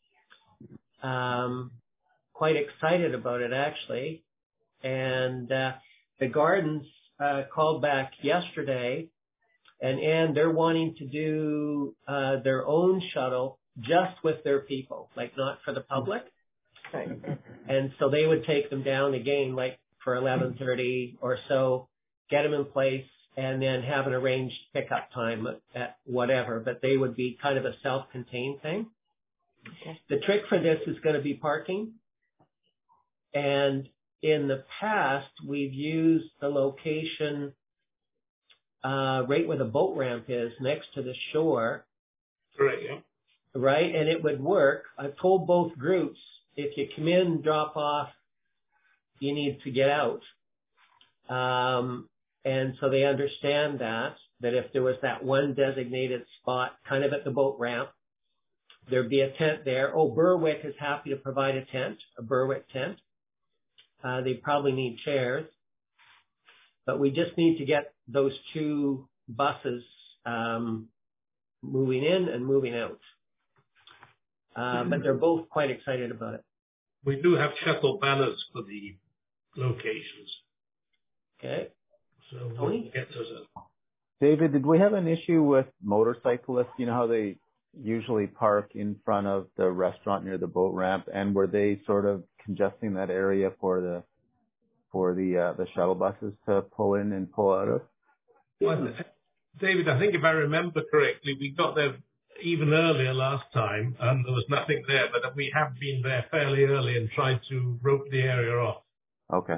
Um, quite excited about it, actually. And uh, the Gardens uh, called back yesterday, and and they're wanting to do uh, their own shuttle just with their people, like not for the public. Right. And so they would take them down again, like for eleven thirty or so, get them in place, and then have an arranged pickup time at whatever. But they would be kind of a self-contained thing. Okay. The trick for this is going to be parking. And in the past, we've used the location uh, right where the boat ramp is, next to the shore. Right, yeah. Right, and it would work. I've told both groups, if you come in, drop off, you need to get out. Um, and so they understand that, that if there was that one designated spot kind of at the boat ramp, there'd be a tent there. Oh, Berwick is happy to provide a tent, a Berwick tent. Uh, they probably need chairs. But we just need to get those two buses um, moving in and moving out. Uh, but they're both quite excited about it. We do have shuttle banners for the locations. Okay. So we'll Tony? get those up. David, did we have an issue with motorcyclists? You know how they usually park in front of the restaurant near the boat ramp, and were they sort of congesting that area for the for the uh, the shuttle buses to pull in and pull out of? Well, David, I think if I remember correctly, we got there even earlier last time, and there was nothing there, but we have been there fairly early and tried to rope the area off. Okay.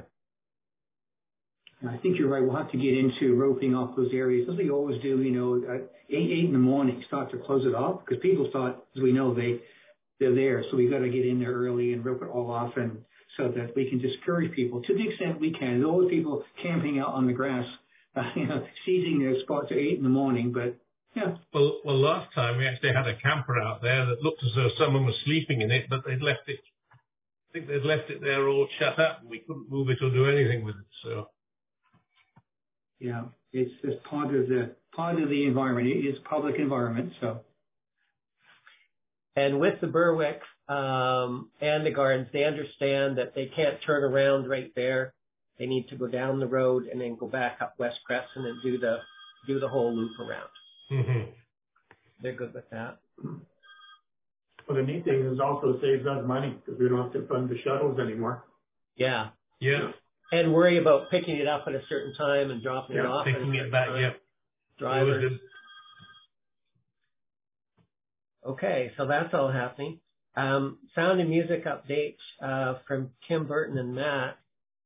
I think you're right. We'll have to get into roping off those areas, as we always do. You know, at eight eight in the morning, start to close it off because people start, as we know, they they're there. So we got to get in there early and rope it all off, and so that we can discourage people to the extent we can. There's always people camping out on the grass, uh, you know, seizing their spots at eight in the morning, but. Yeah. Well, well, last time we actually had a camper out there that looked as though someone was sleeping in it, but they'd left it. I think they'd left it there all shut up, and we couldn't move it or do anything with it. So. Yeah, it's just part of the part of the environment. It is public environment, so. And with the Berwick um, and the Gardens, they understand that they can't turn around right there. They need to go down the road and then go back up West Crescent and do the do the whole loop around. Mm-hmm. They're good with that. Well, the neat thing is also saves us money because we don't have to fund the shuttles anymore. Yeah. Yeah. And worry about picking it up at a certain time and dropping Yeah, it off. Picking it back, yeah. Drivers. Okay, so that's all happening. Um, sound and music updates uh, from Kim Burton and Matt.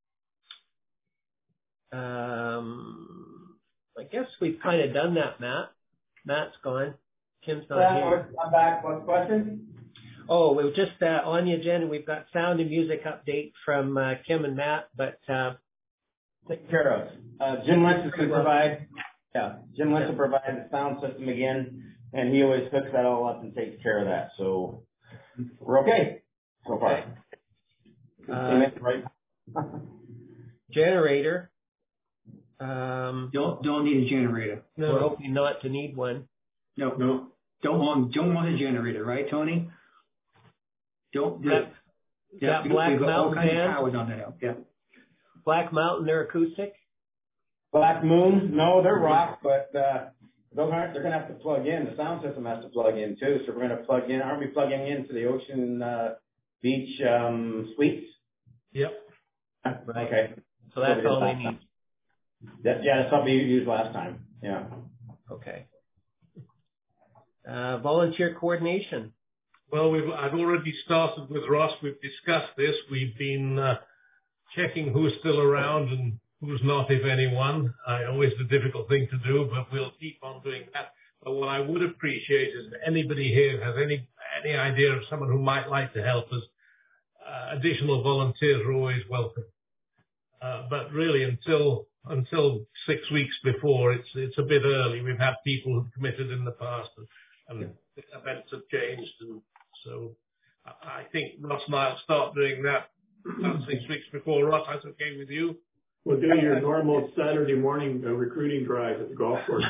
Um, I guess we've kind of done that, Matt. Matt's gone. Kim's not Yeah, here. I'm back. What's the question? Oh, we were just uh, on the agenda. We've got sound and music update from uh, Kim and Matt, but uh, Taken care of. Uh, Jim Lentz will provide, yeah, Jim Lentz Yeah. will provide the sound system again, and he always hooks that all up and takes care of that. So we're okay so far. Okay. Uh, Right. generator. Um, Don't don't need a generator. We're hoping not to need one. No, no. Don't want don't want a generator, right, Tony? Don't do That, it. Yeah, that because Black we've got all Mountain kinds of band, power down there. Yeah. Black Mountain, they're acoustic. Black Moon, no, they're rock, but uh, those aren't. They're gonna have to plug in. The sound system has to plug in too. So we're gonna plug in. Aren't we plugging into the Ocean uh, Beach um, Suites? Yep. Right. Okay. So that's So we all did they last need. time. That, yeah, that's something you used last time. Yeah. Okay. Uh, volunteer coordination. Well, we've, I've already started with Ross. We've discussed this. We've been uh, checking who's still around and who's not, if anyone. I always the difficult thing to do, but we'll keep on doing that. But what I would appreciate is if anybody here has any any idea of someone who might like to help us. Uh, additional volunteers are always welcome. Uh, but really, until until six weeks before, it's it's a bit early. We've had people who've committed in the past, and, and events have changed, and so I think Ross and I'll start doing that about six weeks before. Ross, that's okay with you? We'll do your normal Saturday morning uh, recruiting drive at the golf course.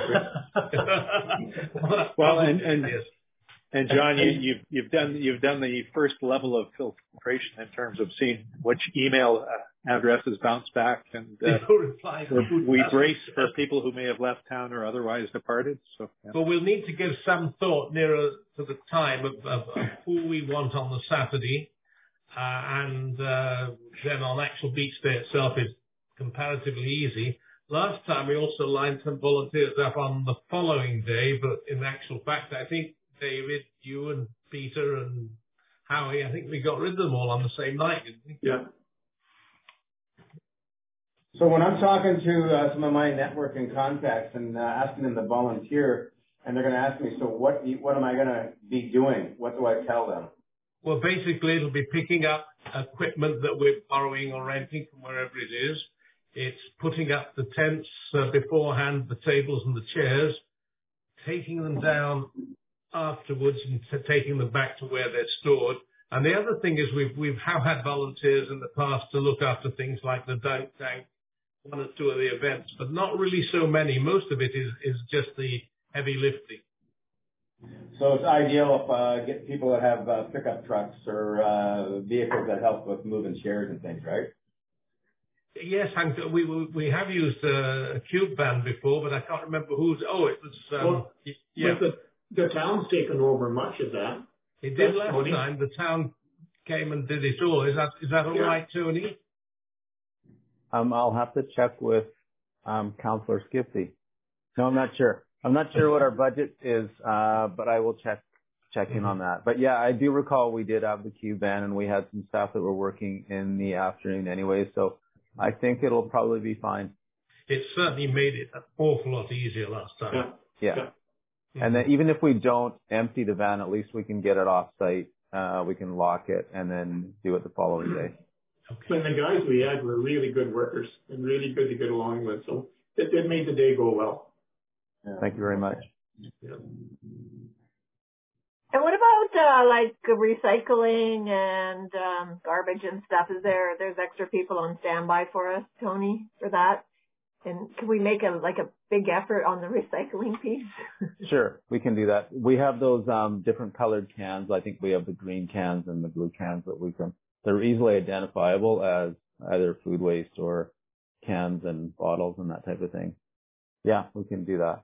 Well, and and and John, you, you've you've done you've done the first level of filtration in terms of seeing which email uh, addresses bounce back, and uh, we brace for people who may have left town or otherwise departed. So, yeah. But we'll need to give some thought nearer to the time of, of, of who we want on the Saturday, uh, and uh, then on actual beach day itself is comparatively easy. Last time we also lined some volunteers up on the following day, but in actual fact, I think David, you and Peter and Howie, I think we got rid of them all on the same night, didn't we? Yeah. So when I'm talking to uh, some of my networking contacts and uh, asking them to volunteer, and they're going to ask me, so what do you, what am I going to be doing? What do I tell them? Well, basically, it'll be picking up equipment that we're borrowing or renting from wherever it is. It's putting up the tents uh, beforehand, the tables and the chairs, taking them down afterwards and t- taking them back to where they're stored. And the other thing is we've we've have had volunteers in the past to look after things like the dunk tank, one or two of the events, but not really so many. Most of it is, is just the heavy lifting. So it's ideal if uh, get people that have uh, pickup trucks or uh, vehicles that help with moving chairs and things, right? Yes, and we we have used uh, a cube van before, but I can't remember who's. Oh, it was. Um, well, yeah, the, the town's taken over much of that. It did That's last Tony. time. The town came and did it all. Is that is that all Yeah. right, Tony? Um, I'll have to check with um, Councillor Skipsey. No, I'm not sure. I'm not sure what our budget is, uh, but I will check check in Mm-hmm. on that. But yeah, I do recall we did have the cube van, and we had some staff that were working in the afternoon anyway. So I think it'll probably be fine. It certainly made it an awful lot easier last time. Yeah. Yeah. Yeah. Mm-hmm. And then even if we don't empty the van, at least we can get it off site. Uh, we can lock it and then do it the following day. Okay. And the guys we had were really good workers and really good to get along with. So it, it made the day go well. Yeah. Thank you very much. Yeah. And what about uh, like recycling and um, garbage and stuff? Is there there's extra people on standby for us, Tony, for that? And can we make a like a big effort on the recycling piece? Sure, we can do that. We have those um, different colored cans. I think we have the green cans and the blue cans that we can. They're easily identifiable as either food waste or cans and bottles and that type of thing. Yeah, we can do that.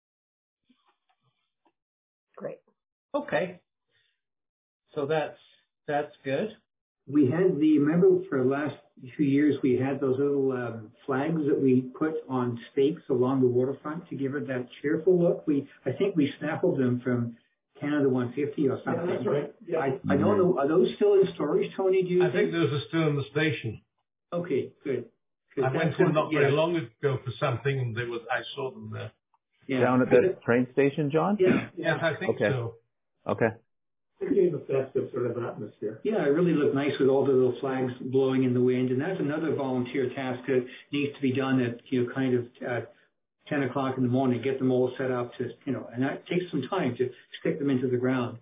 Great. Okay. So that's that's good. We had the, remember for the last few years, we had those little um, flags that we put on stakes along the waterfront to give it that cheerful look. We, I think we snaffled them from Canada one fifty or something. Yeah, that's right. Yeah. I, I don't know, are those still in storage, Tony, do you I think? think those are still in the station. Okay, good. 'Cause I went that's in one- not yeah, very long ago for something, and there was I saw them there. yeah. Down at the train station, John? Yeah, Yes, I think Okay. so. Okay. It gave a festive sort of atmosphere. Yeah, it really looked nice with all the little flags blowing in the wind, and that's another volunteer task that needs to be done at, you know, kind of uh, ten o'clock in the morning, get them all set up to, you know, and that takes some time to stick them into the ground.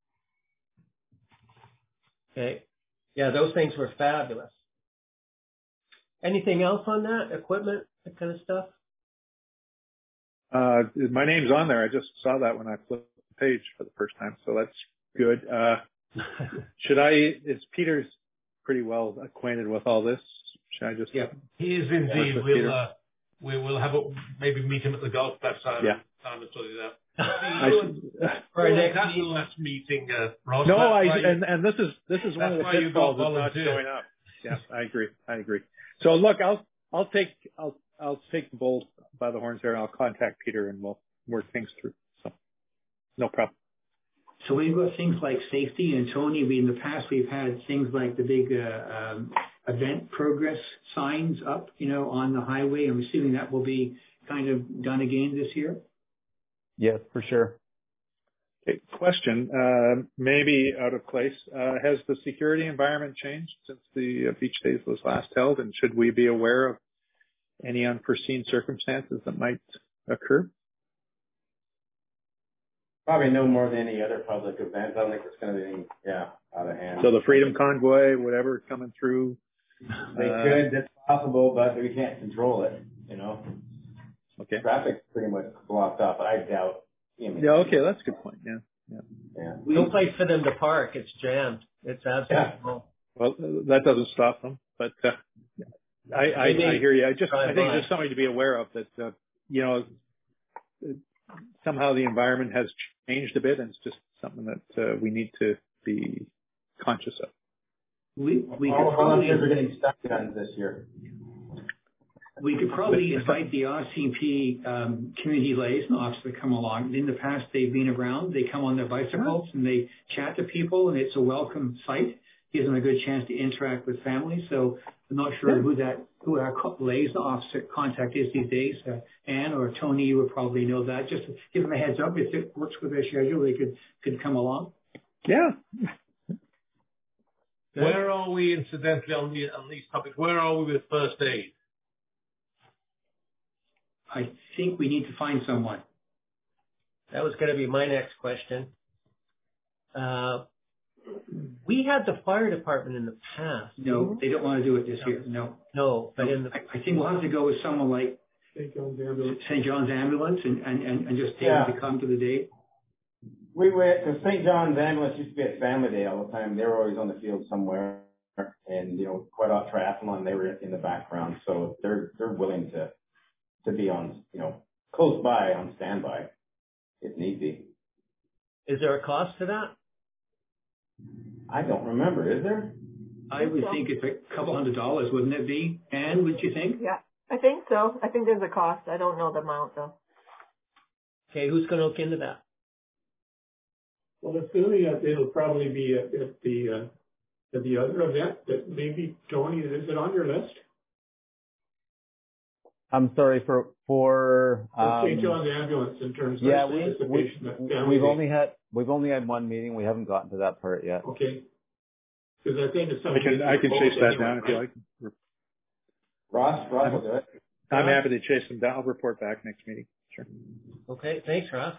Okay. Yeah, those things were fabulous. Anything else on that? Equipment, that kind of stuff? Uh, my name's on there. I just saw that when I flipped the page for the first time, so that's good. Uh, should I, is Peter's pretty well acquainted with all this? Should I just? Yeah, he is indeed. with We'll Peter? uh, we will have a, maybe meet him at the golf club side. Yeah. Time to sort it out. I should- For our next That's the meeting. last meeting, uh, Ross. no, That's I, why you- and, and this is, this is one of the That's why you got pitfalls of not volunteers. showing up. Yes, I agree. I agree. So look, I'll, I'll take, I'll, I'll take the bull by the horns there, and I'll contact Peter and we'll work things through. So no problem. So we've got things like safety, and Tony, we, in the past, we've had things like the big uh, um, event progress signs up, you know, on the highway. I'm assuming that will be kind of done again this year. Yes, for sure. Okay, question, uh, maybe out of place. Uh, has the security environment changed since the uh, beach days was last held, and should we be aware of any unforeseen circumstances that might occur? Probably no more than any other public event. I don't think it's going to be, any, yeah, out of hand. So the Freedom Convoy, whatever, coming through. They uh, could. That's possible, but we can't control it. You know. Okay. Traffic's pretty much blocked off, but I doubt. You know, yeah. Okay, that's a good point. Yeah. Yeah. Yeah. No place for them to park. It's jammed. It's absolutely Yeah. full. Well, that doesn't stop them, but uh, I, I, I hear you. I just, I think there's something to be aware of that, uh, you know, somehow the environment has changed a bit, and it's just something that uh, we need to be conscious of. We we All could the probably volunteers are getting stuck guns this year. we could probably invite the R C P um, community liaison officer to come along. In the past, they've been around. They come on their bicycles and they chat to people, and it's a welcome sight. Gives them a good chance to interact with families. So I'm not sure yeah. who that who our liaison officer contact is these days. Uh, Anne or Tony, you would probably know that. Just to give them a heads up if it works with their schedule, they could could come along. Yeah. Where are we, incidentally, on, the, on these topics? Where are we with first aid? I think we need to find someone. That was going to be my next question. Uh, we had the fire department in the past. No, they don't want to do it this no. year. No. No, but no. in the... I, I think we'll have to go with someone like Saint John's Ambulance, Saint John's Ambulance and, and, and, and just tell yeah. them to come to the date. We went to Saint John's Ambulance used to be at Family Day all the time. They were always on the field somewhere, and you know, quite off triathlon. They were in the background, so they're they're willing to to be on, you know, close by on standby if need be. Is there a cost to that? I don't remember. Is there? I would think it's a couple hundred dollars, wouldn't it be? Anne, would you think? Yeah, I think so. I think there's a cost. I don't know the amount though. Okay, who's going to look into that? Well, assuming that it'll probably be at, at the uh, at the other event, that maybe Tony, is it on your list? I'm sorry for for um, Saint John's Ambulance in terms of yeah, we, participation. we, at we've Day. only had we've only had one meeting. We haven't gotten to that part yet. Okay. Because I think it's I something can I can chase that anyway, down if you right? like. Ross, Ross will do it. I'm Ross? happy to chase them down. I'll report back next meeting. Sure. Okay, thanks, Ross.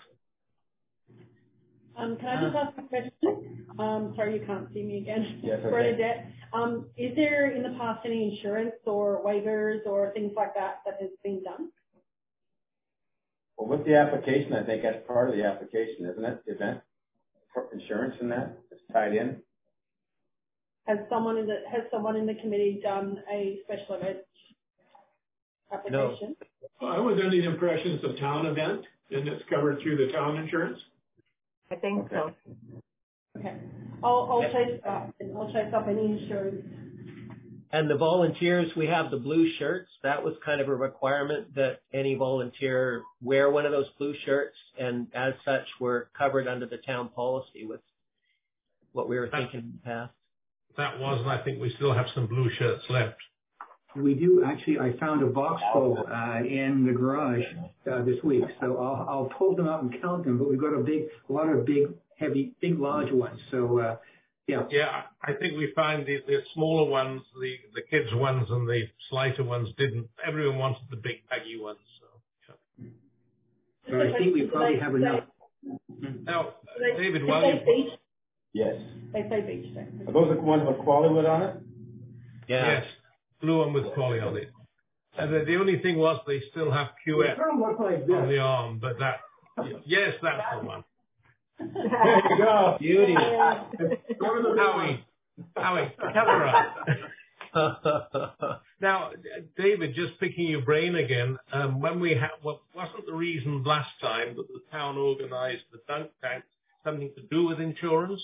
Um, can I just ask a question? Um, sorry, you can't see me again. Yes, okay. Bernadette, um, is there in the past any insurance or waivers or things like that that has been done? Well, with the application, I think that's part of the application, isn't it? Event insurance in that is tied in. Has someone in the has someone in the committee done a special event application? No. I was under the impression it's a town event and it's covered through the town insurance. I think Okay. so. Okay. I'll, I'll chase up and I'll chase up any insurance. And the volunteers, we have the blue shirts. That was kind of a requirement that any volunteer wear one of those blue shirts, and as such, we're covered under the town policy with what we were thinking in the past. That was, and I think we still have some blue shirts left. We do actually. I found a box full uh, in the garage uh, this week, so I'll, I'll pull them out and count them. But we've got a big, a lot of big, heavy, big, large ones. So uh, yeah. Yeah, I think we find the, the smaller ones, the the kids ones, and the slighter ones didn't. Everyone wanted the big, baggy ones. So, yeah. So I think we probably have enough. Now, They, David, they while say you beach. Yes. They say beach. Are those the ones with Qualywood on it? Yeah. yes, blue one with Quali on it. And the, the only thing was they still have Q F It sort of looks like on this. the arm, but that yes, that's the one. There you go. Beauty. Howie, Howie, cover up. Now, David, just picking your brain again, um, when we had, what wasn't the reason last time that the town organised the dunk tank something to do with insurance?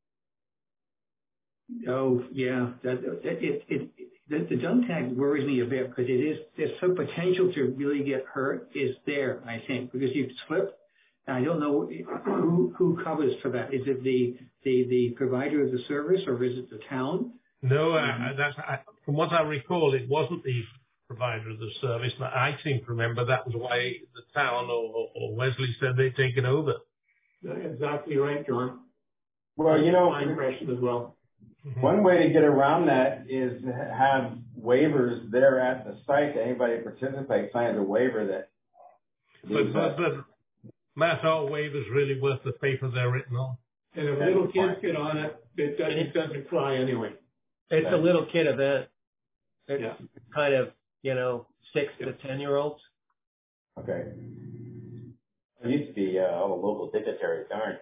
Oh yeah, that, that it, it, the, the dunk tank worries me a bit because it is there's some potential to really get hurt is there, I think, because you slip. And I don't know who who covers for that. Is it the the, the provider of the service or is it the town? No, uh, that's I, from what I recall, it wasn't the provider of the service. I seem to remember that was why the town or, or Wesley said they'd take it over. Exactly right, John. Well, you know, My impression as well. Mm-hmm. one way to get around that is to have waivers there at the site. Anybody participate signs a waiver that. But, but, but Mass all waivers really worth the paper they're written on. And if little kids get on it, it doesn't, it doesn't fly anyway. It's a little kid event. It's Yeah. kind of, you know, six to ten year olds. Okay. There used to be uh, all the local dignitaries, darn.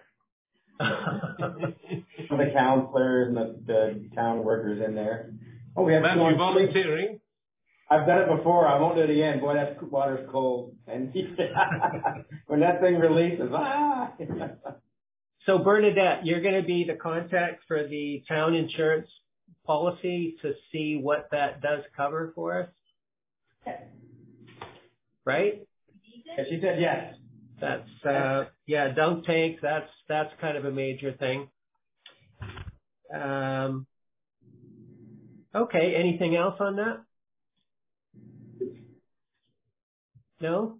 The counselors and the, the town workers in there. Oh, we have Matthew, one- volunteering? I've done it before. I won't do it again. Boy, that water's cold. And when that thing releases, ah! So Bernadette, you're going to be the contact for the town insurance policy to see what that does cover for us, right? And she said yes. That's uh, yeah, dunk tank. That's that's kind of a major thing. Um, okay. Anything else on that? No.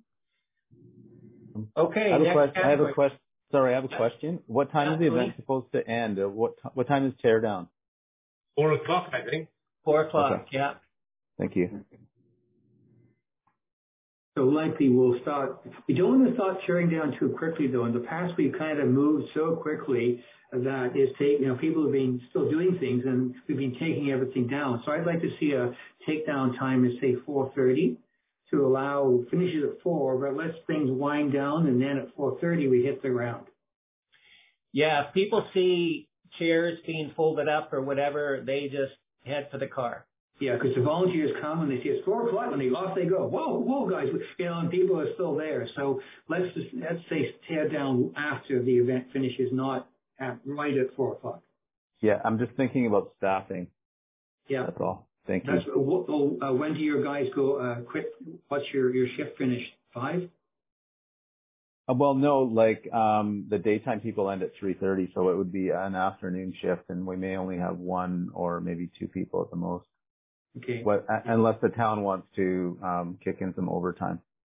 Okay. I have a next question. I have a category. question. Sorry, I have a question. What time is the event supposed to end? Uh, What t- what time is teardown? Four o'clock, I think. Four o'clock. Okay. Yeah. Thank you. So likely we'll start, we don't want to start tearing down too quickly though. In the past, we've kind of moved so quickly that it's taking, you know, people have been still doing things and we've been taking everything down. So I'd like to see a takedown time of say four thirty to allow, finishes at four, but let's things wind down and then at four thirty we hit the ground. Yeah. If people see chairs being folded up or whatever, they just head for the car. Yeah, because the volunteers come and they see it's four o'clock and they off they go. Whoa, whoa, guys, you know, and people are still there. So let's just let's say tear down after the event finishes, not at right at four o'clock. Yeah, I'm just thinking about staffing. Yeah, That's all. Thank you. that's oh, uh, when do your guys go? Uh, quit. What's your your shift finish? Five. Uh, well, no, like um, the daytime people end at three thirty, so it would be an afternoon shift, and we may only have one or maybe two people at the most. Okay. What, uh, unless the town wants to um, kick in some overtime.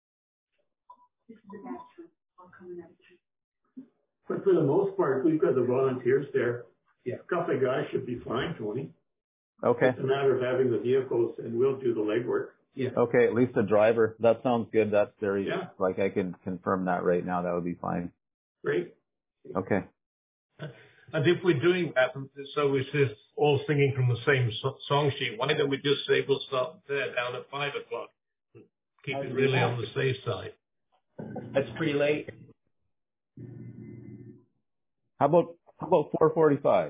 But for the most part, we've got the volunteers there. Yeah. A couple of guys should be fine, Tony. Okay. It's a matter of having the vehicles and we'll do the legwork. Yeah. Okay, at least a driver. That sounds good. That's very, Yeah. like I can confirm that right now. That would be fine. Great. Okay. And if we're doing that, so it's just all singing from the same so- song sheet, why don't we just say we'll start there down at five o'clock? Keep it really on the safe side. That's pretty late. How about, how about four forty-five?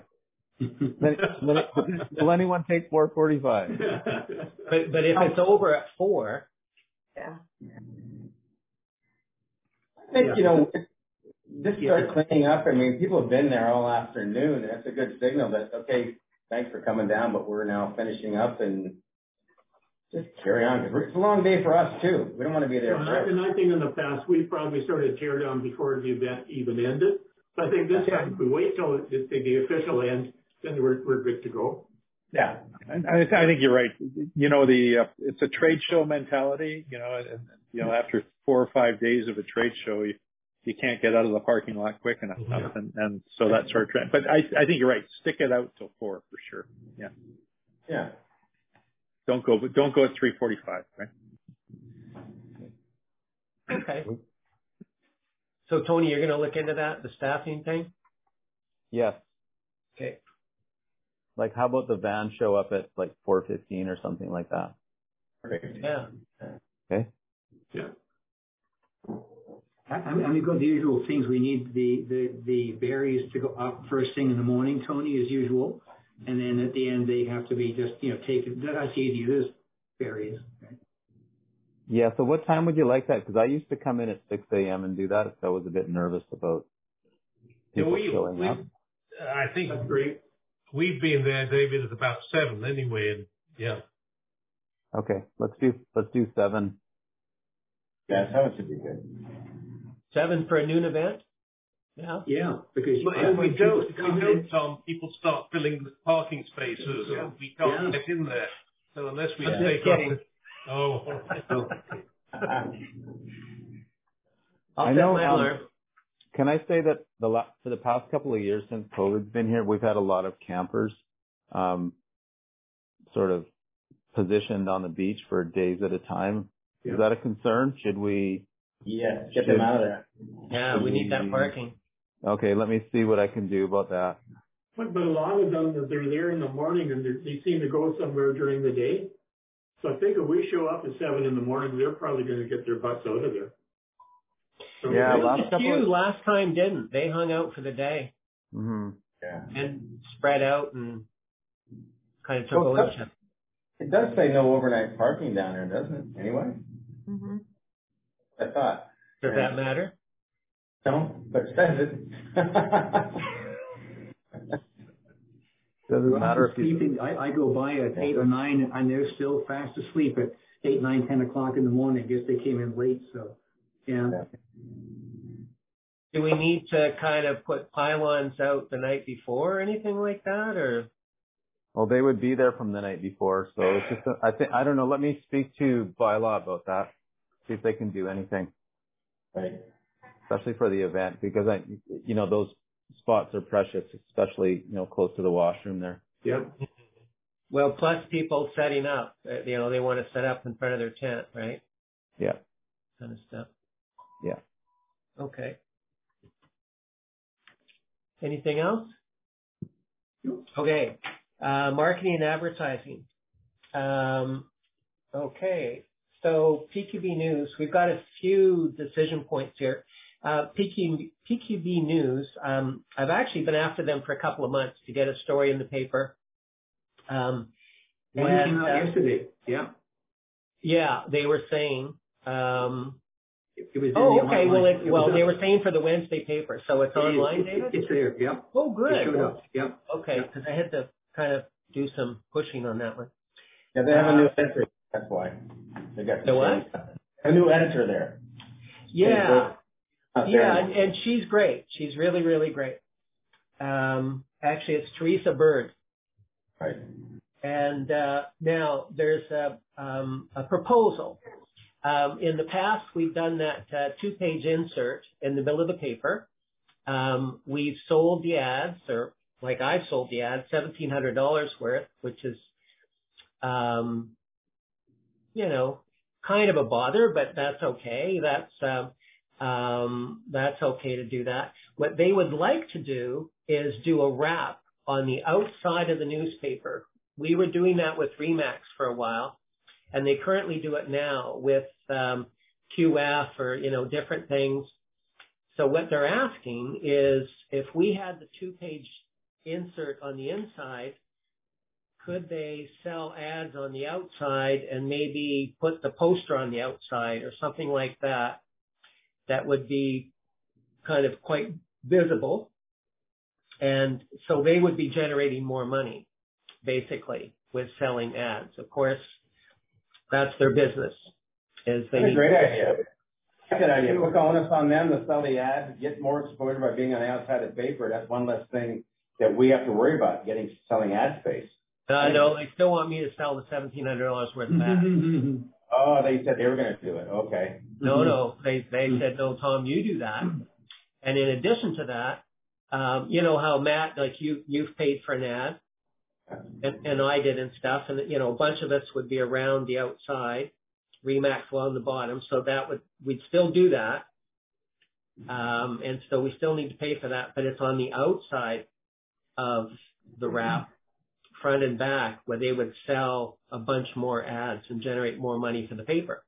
Will anyone take four forty-five? But but if it's over at four, Yeah. I think, you know, just start cleaning up. I mean, people have been there all afternoon, and that's a good signal that, okay, thanks for coming down, but we're now finishing up and just carry on, because it's a long day for us, too. We don't want to be there And I, forever. and I think in the past, we probably started tear down before the event even ended. So I think this time, if we wait till the, the official end, then we're, we're good to go. Yeah. And I, I think you're right. You know, the, uh, it's a trade show mentality, you know, and, you know, after four or five days of a trade show, you, you can't get out of the parking lot quick enough. Yeah. And, and so that's our trend. But I, I think you're right. Stick it out till four for sure. Yeah. Yeah. Don't go, don't go at three forty-five, right? okay. So Tony, you're going to look into that, the staffing thing? Yes. Okay. Like, how about the van show up at like four fifteen or something like that? Perfect. Yeah. Okay. Yeah. I, I mean, we've got the usual things. We need the, the, the berries to go up first thing in the morning, Tony, as usual. And then at the end, they have to be just, you know, taken. That's easy. It is berries. Right? Yeah. So what time would you like that? Because I used to come in at six a.m. and do that, so I was a bit nervous about people we, showing we, up. I think That's great. we've been there, David, at about seven anyway, and yeah. Okay. Let's do let's do seven. Yeah, seven should be good. Seven for a noon event? Yeah. Yeah, because But if we don't, if we don't, Tom, people start filling the parking spaces, and we can't Yeah. get in there. So unless we I'm take just kidding. off the, oh, Oh, I'll I set know, my um, alarm. Can I say that the la- for the past couple of years since COVID's been here, we've had a lot of campers, um, sort of positioned on the beach for days at a time. Yeah. Is that a concern? Should we Yeah, get them out of there. Yeah, we need that parking. Okay, let me see what I can do about that. But, but a lot of them, they're there in the morning and they're- they seem to go somewhere during the day. So I think if we show up at seven in the morning, they're probably going to get their butts out of there. So Yeah, we- last A couple few of- last time didn't. They hung out for the day Mm-hmm. Yeah. and spread out and kind of took Well, ownership. It does say no overnight parking down there, doesn't it? Anyway, Mm-hmm. I thought. Does Yeah. that matter? No, but it says it. Doesn't matter if you. Sleeping, I, I go by at eight or nine and they're still fast asleep at eight, nine, ten o'clock in the morning. I guess they came in late, so, yeah. Yeah. Do we need to kind of put pylons out the night before or anything like that, or? Well, they would be there from the night before, so it's just. A, I think I don't know. Let me speak to bylaw about that. See if they can do anything, Right. especially for the event, because I, you know, those spots are precious, especially you know close to the washroom there. Yep. Well, plus people setting up. Uh, You know, they want to set up in front of their tent, right? Yeah. Kind of stuff. Yeah. Okay. Anything else? Okay. Uh, marketing and advertising. Um, okay. So P Q B News, we've got a few decision points here. Uh, P Q, P Q B News, um, I've actually been after them for a couple of months to get a story in the paper. Um, One and, came out uh, yesterday, yeah. yeah, they were saying, um, It it was in oh, the okay. online- Well, it, it well, was they up. were saying for the Wednesday paper, so it's It is. online, It- David? It's there, yep. Oh, good. It showed up, yep. Okay, Yep. because I had to kind of do some pushing on that one. Yeah, they have a Uh, new editor. That's why they got The what? a new editor there. Yeah, Not there yeah, anymore. and, and she's great. She's really, really great. Um, actually, it's Teresa Bird. Right. And uh, now there's a, um, a proposal. Um, in the past, we've done that uh, two-page insert in the middle of the paper. Um, we've sold the ads, or like I've sold the ads, seventeen hundred dollars worth, which is, um, you know, kind of a bother, but that's okay. That's um, um, that's okay to do that. What they would like to do is do a wrap on the outside of the newspaper. We were doing that with Remax for a while, and they currently do it now with um, Q F or, you know, different things. So what they're asking is if we had the two-page insert on the inside, could they sell ads on the outside and maybe put the poster on the outside or something like that that would be kind of quite visible? And so they would be generating more money, basically, with selling ads. Of course, that's their business. Is they That's a need great to- idea. That's a good idea. Put the onus on them to sell the ad, get more exposure by being on the outside of the paper. That's one less thing that we have to worry about, getting selling ad space. Uh, no, they still want me to sell the seventeen hundred dollars worth of ads. Oh, they said they were going to do it. Okay. No, no, they they said, no, Tom, you do that. And in addition to that, um, you know how Matt, like you, you've paid for an ad, and, and I did and stuff, and you know a bunch of us would be around the outside, Remax on the bottom, so that would we'd still do that, um, and so we still need to pay for that, but it's on the outside of the wrap, front and back, where they would sell a bunch more ads and generate more money for the paper.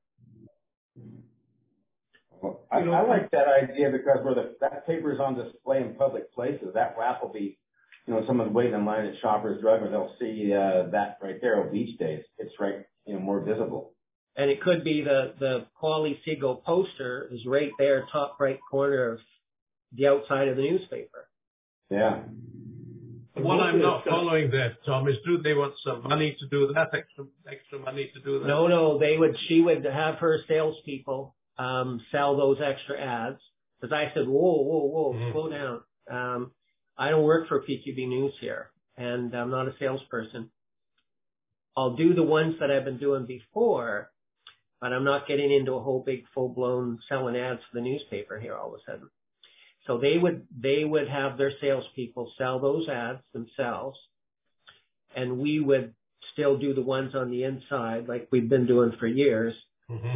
Well, I, I like that idea because where the, that paper is on display in public places, that wrap will be, you know, someone's waiting in line at Shoppers Drug Mart, they'll see uh, that right there on beach days. It's right, you know, more visible. And it could be the, the Quali Seagull poster is right there, top right corner of the outside of the newspaper. Yeah. What I'm not following there, Tom, is do they want some money to do that, extra extra money to do that? No, no, they would, she would have her salespeople um, sell those extra ads. Because I said, whoa, whoa, whoa, Mm-hmm. slow down. Um, I don't work for P Q B News here, and I'm not a salesperson. I'll do the ones that I've been doing before, but I'm not getting into a whole big full-blown selling ads for the newspaper here all of a sudden. So they would they would have their salespeople sell those ads themselves, and we would still do the ones on the inside like we've been doing for years. Mm-hmm.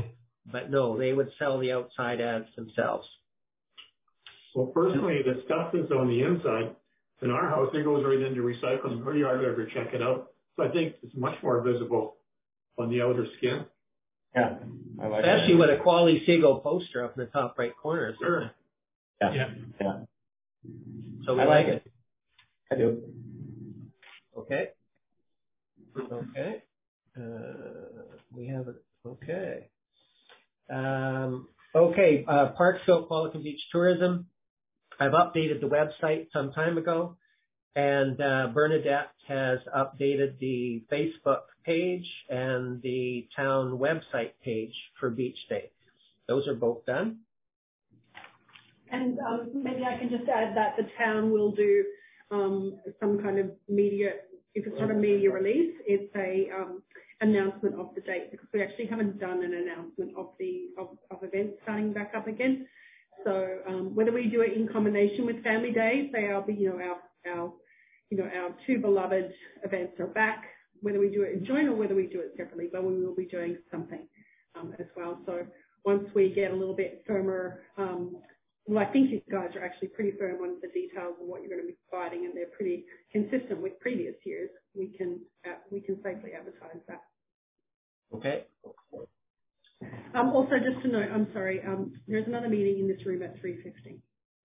but no, they would sell the outside ads themselves. Well, personally, the stuff that's on the inside in our house, it goes right into recycling. Or you hardly ever check it out. So I think it's much more visible on the outer skin. Yeah, I like Especially that. with a Quali Seagull poster up in the top right corner. Sure. Yeah, Yeah. yeah. So we I like like it. I do. Okay. Okay. Uh, we have it. Okay. Um, okay. Uh, Parksville, Qualicum Beach Tourism. I've updated the website some time ago, and uh, Bernadette has updated the Facebook page and the town website page for Beach Day. Those are both done. And um, maybe I can just add that the town will do um, some kind of media, if it's not a media release, it's a um, announcement of the date, because we actually haven't done an announcement of the of, of events starting back up again. So um, whether we do it in combination with Family Days, they are, you know, our our you know our two beloved events are back. Whether we do it in joint or whether we do it separately, but we will be doing something um, as well. So once we get a little bit firmer. Um, Well, I think you guys are actually pretty firm on the details of what you're going to be providing, and they're pretty consistent with previous years. We can uh, we can safely advertise that. Okay. Um, also, just to note, I'm sorry, um, there's another meeting in this room at three fifty.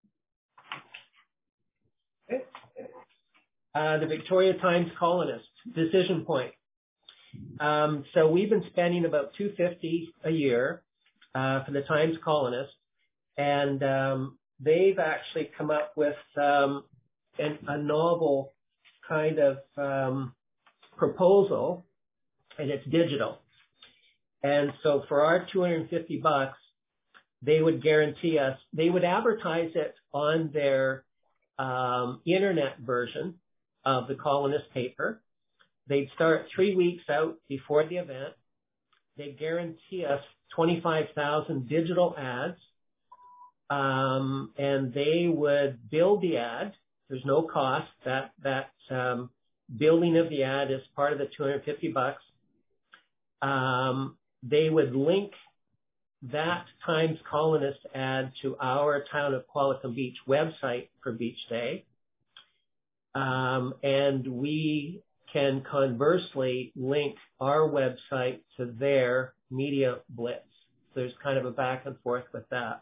Okay. Uh, the Victoria Times Colonist, decision point. Um, so we've been spending about two hundred fifty dollars a year uh, for the Times Colonist. And um, they've actually come up with um, an, a novel kind of um, proposal, and it's digital. And so for our two hundred fifty bucks, they would guarantee us, they would advertise it on their um, internet version of the Colonist paper. They'd start three weeks out before the event. They'd guarantee us twenty-five thousand digital ads. Um, and they would build the ad. There's no cost. That that um, building of the ad is part of the two hundred fifty bucks. Um, they would link that Times Colonist ad to our Town of Qualicum Beach website for Beach Day, um, and we can conversely link our website to their media blitz. So there's kind of a back and forth with that.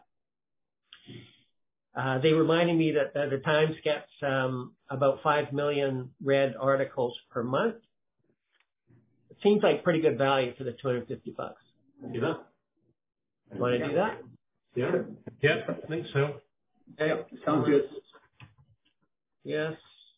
Uh, they reminded me that uh, the Times gets um, about five million read articles per month. It seems like pretty good value for the two hundred fifty bucks. Yeah. Want to yeah. do that? Yeah. Yeah, I think so. Okay. Sounds good. Yes.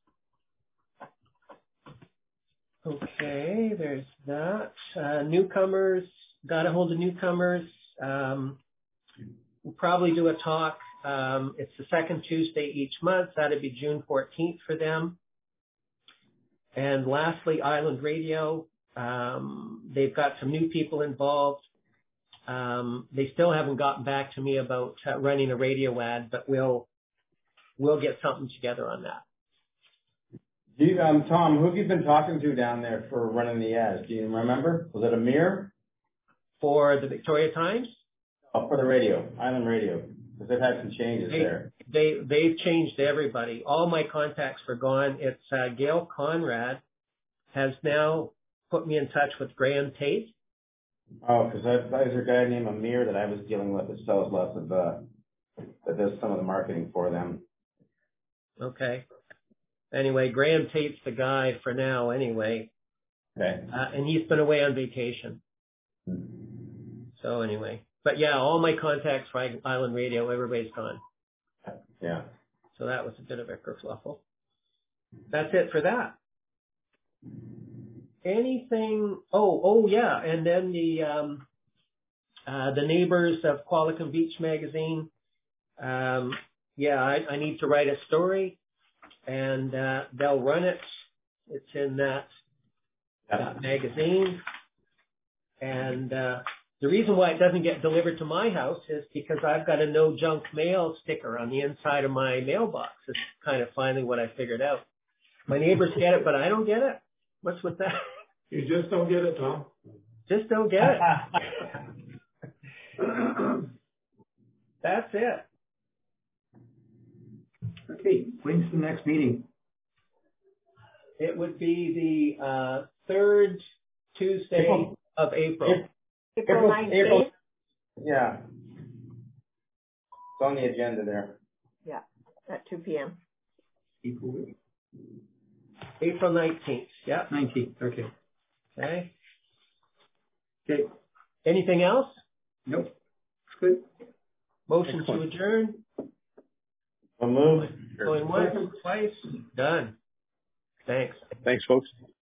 Okay, there's that. Uh, newcomers, got a hold of newcomers. Um, we'll probably do a talk. Um, it's the second Tuesday each month. That'd be June fourteenth for them. And lastly, Island Radio. Um, they've got some new people involved. Um, they still haven't gotten back to me about uh, running a radio ad, but we'll we'll get something together on that. Do you, um, Tom, who have you been talking to down there for running the ads? Do you remember? Was it Amir? For the Victoria Times? Oh, for the radio, Island Radio, because they've had some changes they, there. They, they've changed everybody. All my contacts are gone. It's uh, Gail Conrad has now put me in touch with Graham Tate. Oh, because there's a guy named Amir that I was dealing with that sells lots of, uh, that does some of the marketing for them. Okay. Anyway, Graham Tate's the guy for now anyway. Okay. Uh, and he's been away on vacation. Hmm. So anyway. But yeah, all my contacts for Island Radio, everybody's gone. Yeah. So that was a bit of a kerfluffle. That's it for that. Anything, oh, oh yeah, and then the, um, uh, the Neighbors of Qualicum Beach magazine. Um, yeah, I, I need to write a story. And uh, they'll run it. It's in that uh, magazine. And uh, the reason why it doesn't get delivered to my house is because I've got a no junk mail sticker on the inside of my mailbox. It's kind of finally what I figured out. My neighbors get it, but I don't get it. What's with that? You just don't get it, Tom. Just don't get it. That's it. Okay, when's the next meeting? It would be the uh, third Tuesday April. of April. April nineteenth? Yeah. It's on the agenda there. Yeah, at two p.m. April April nineteenth. Yeah. nineteenth, okay. Okay. Okay. Anything else? Nope. It's good. Motion to adjourn. I'll move. Going once, twice, done. Thanks. Thanks, folks.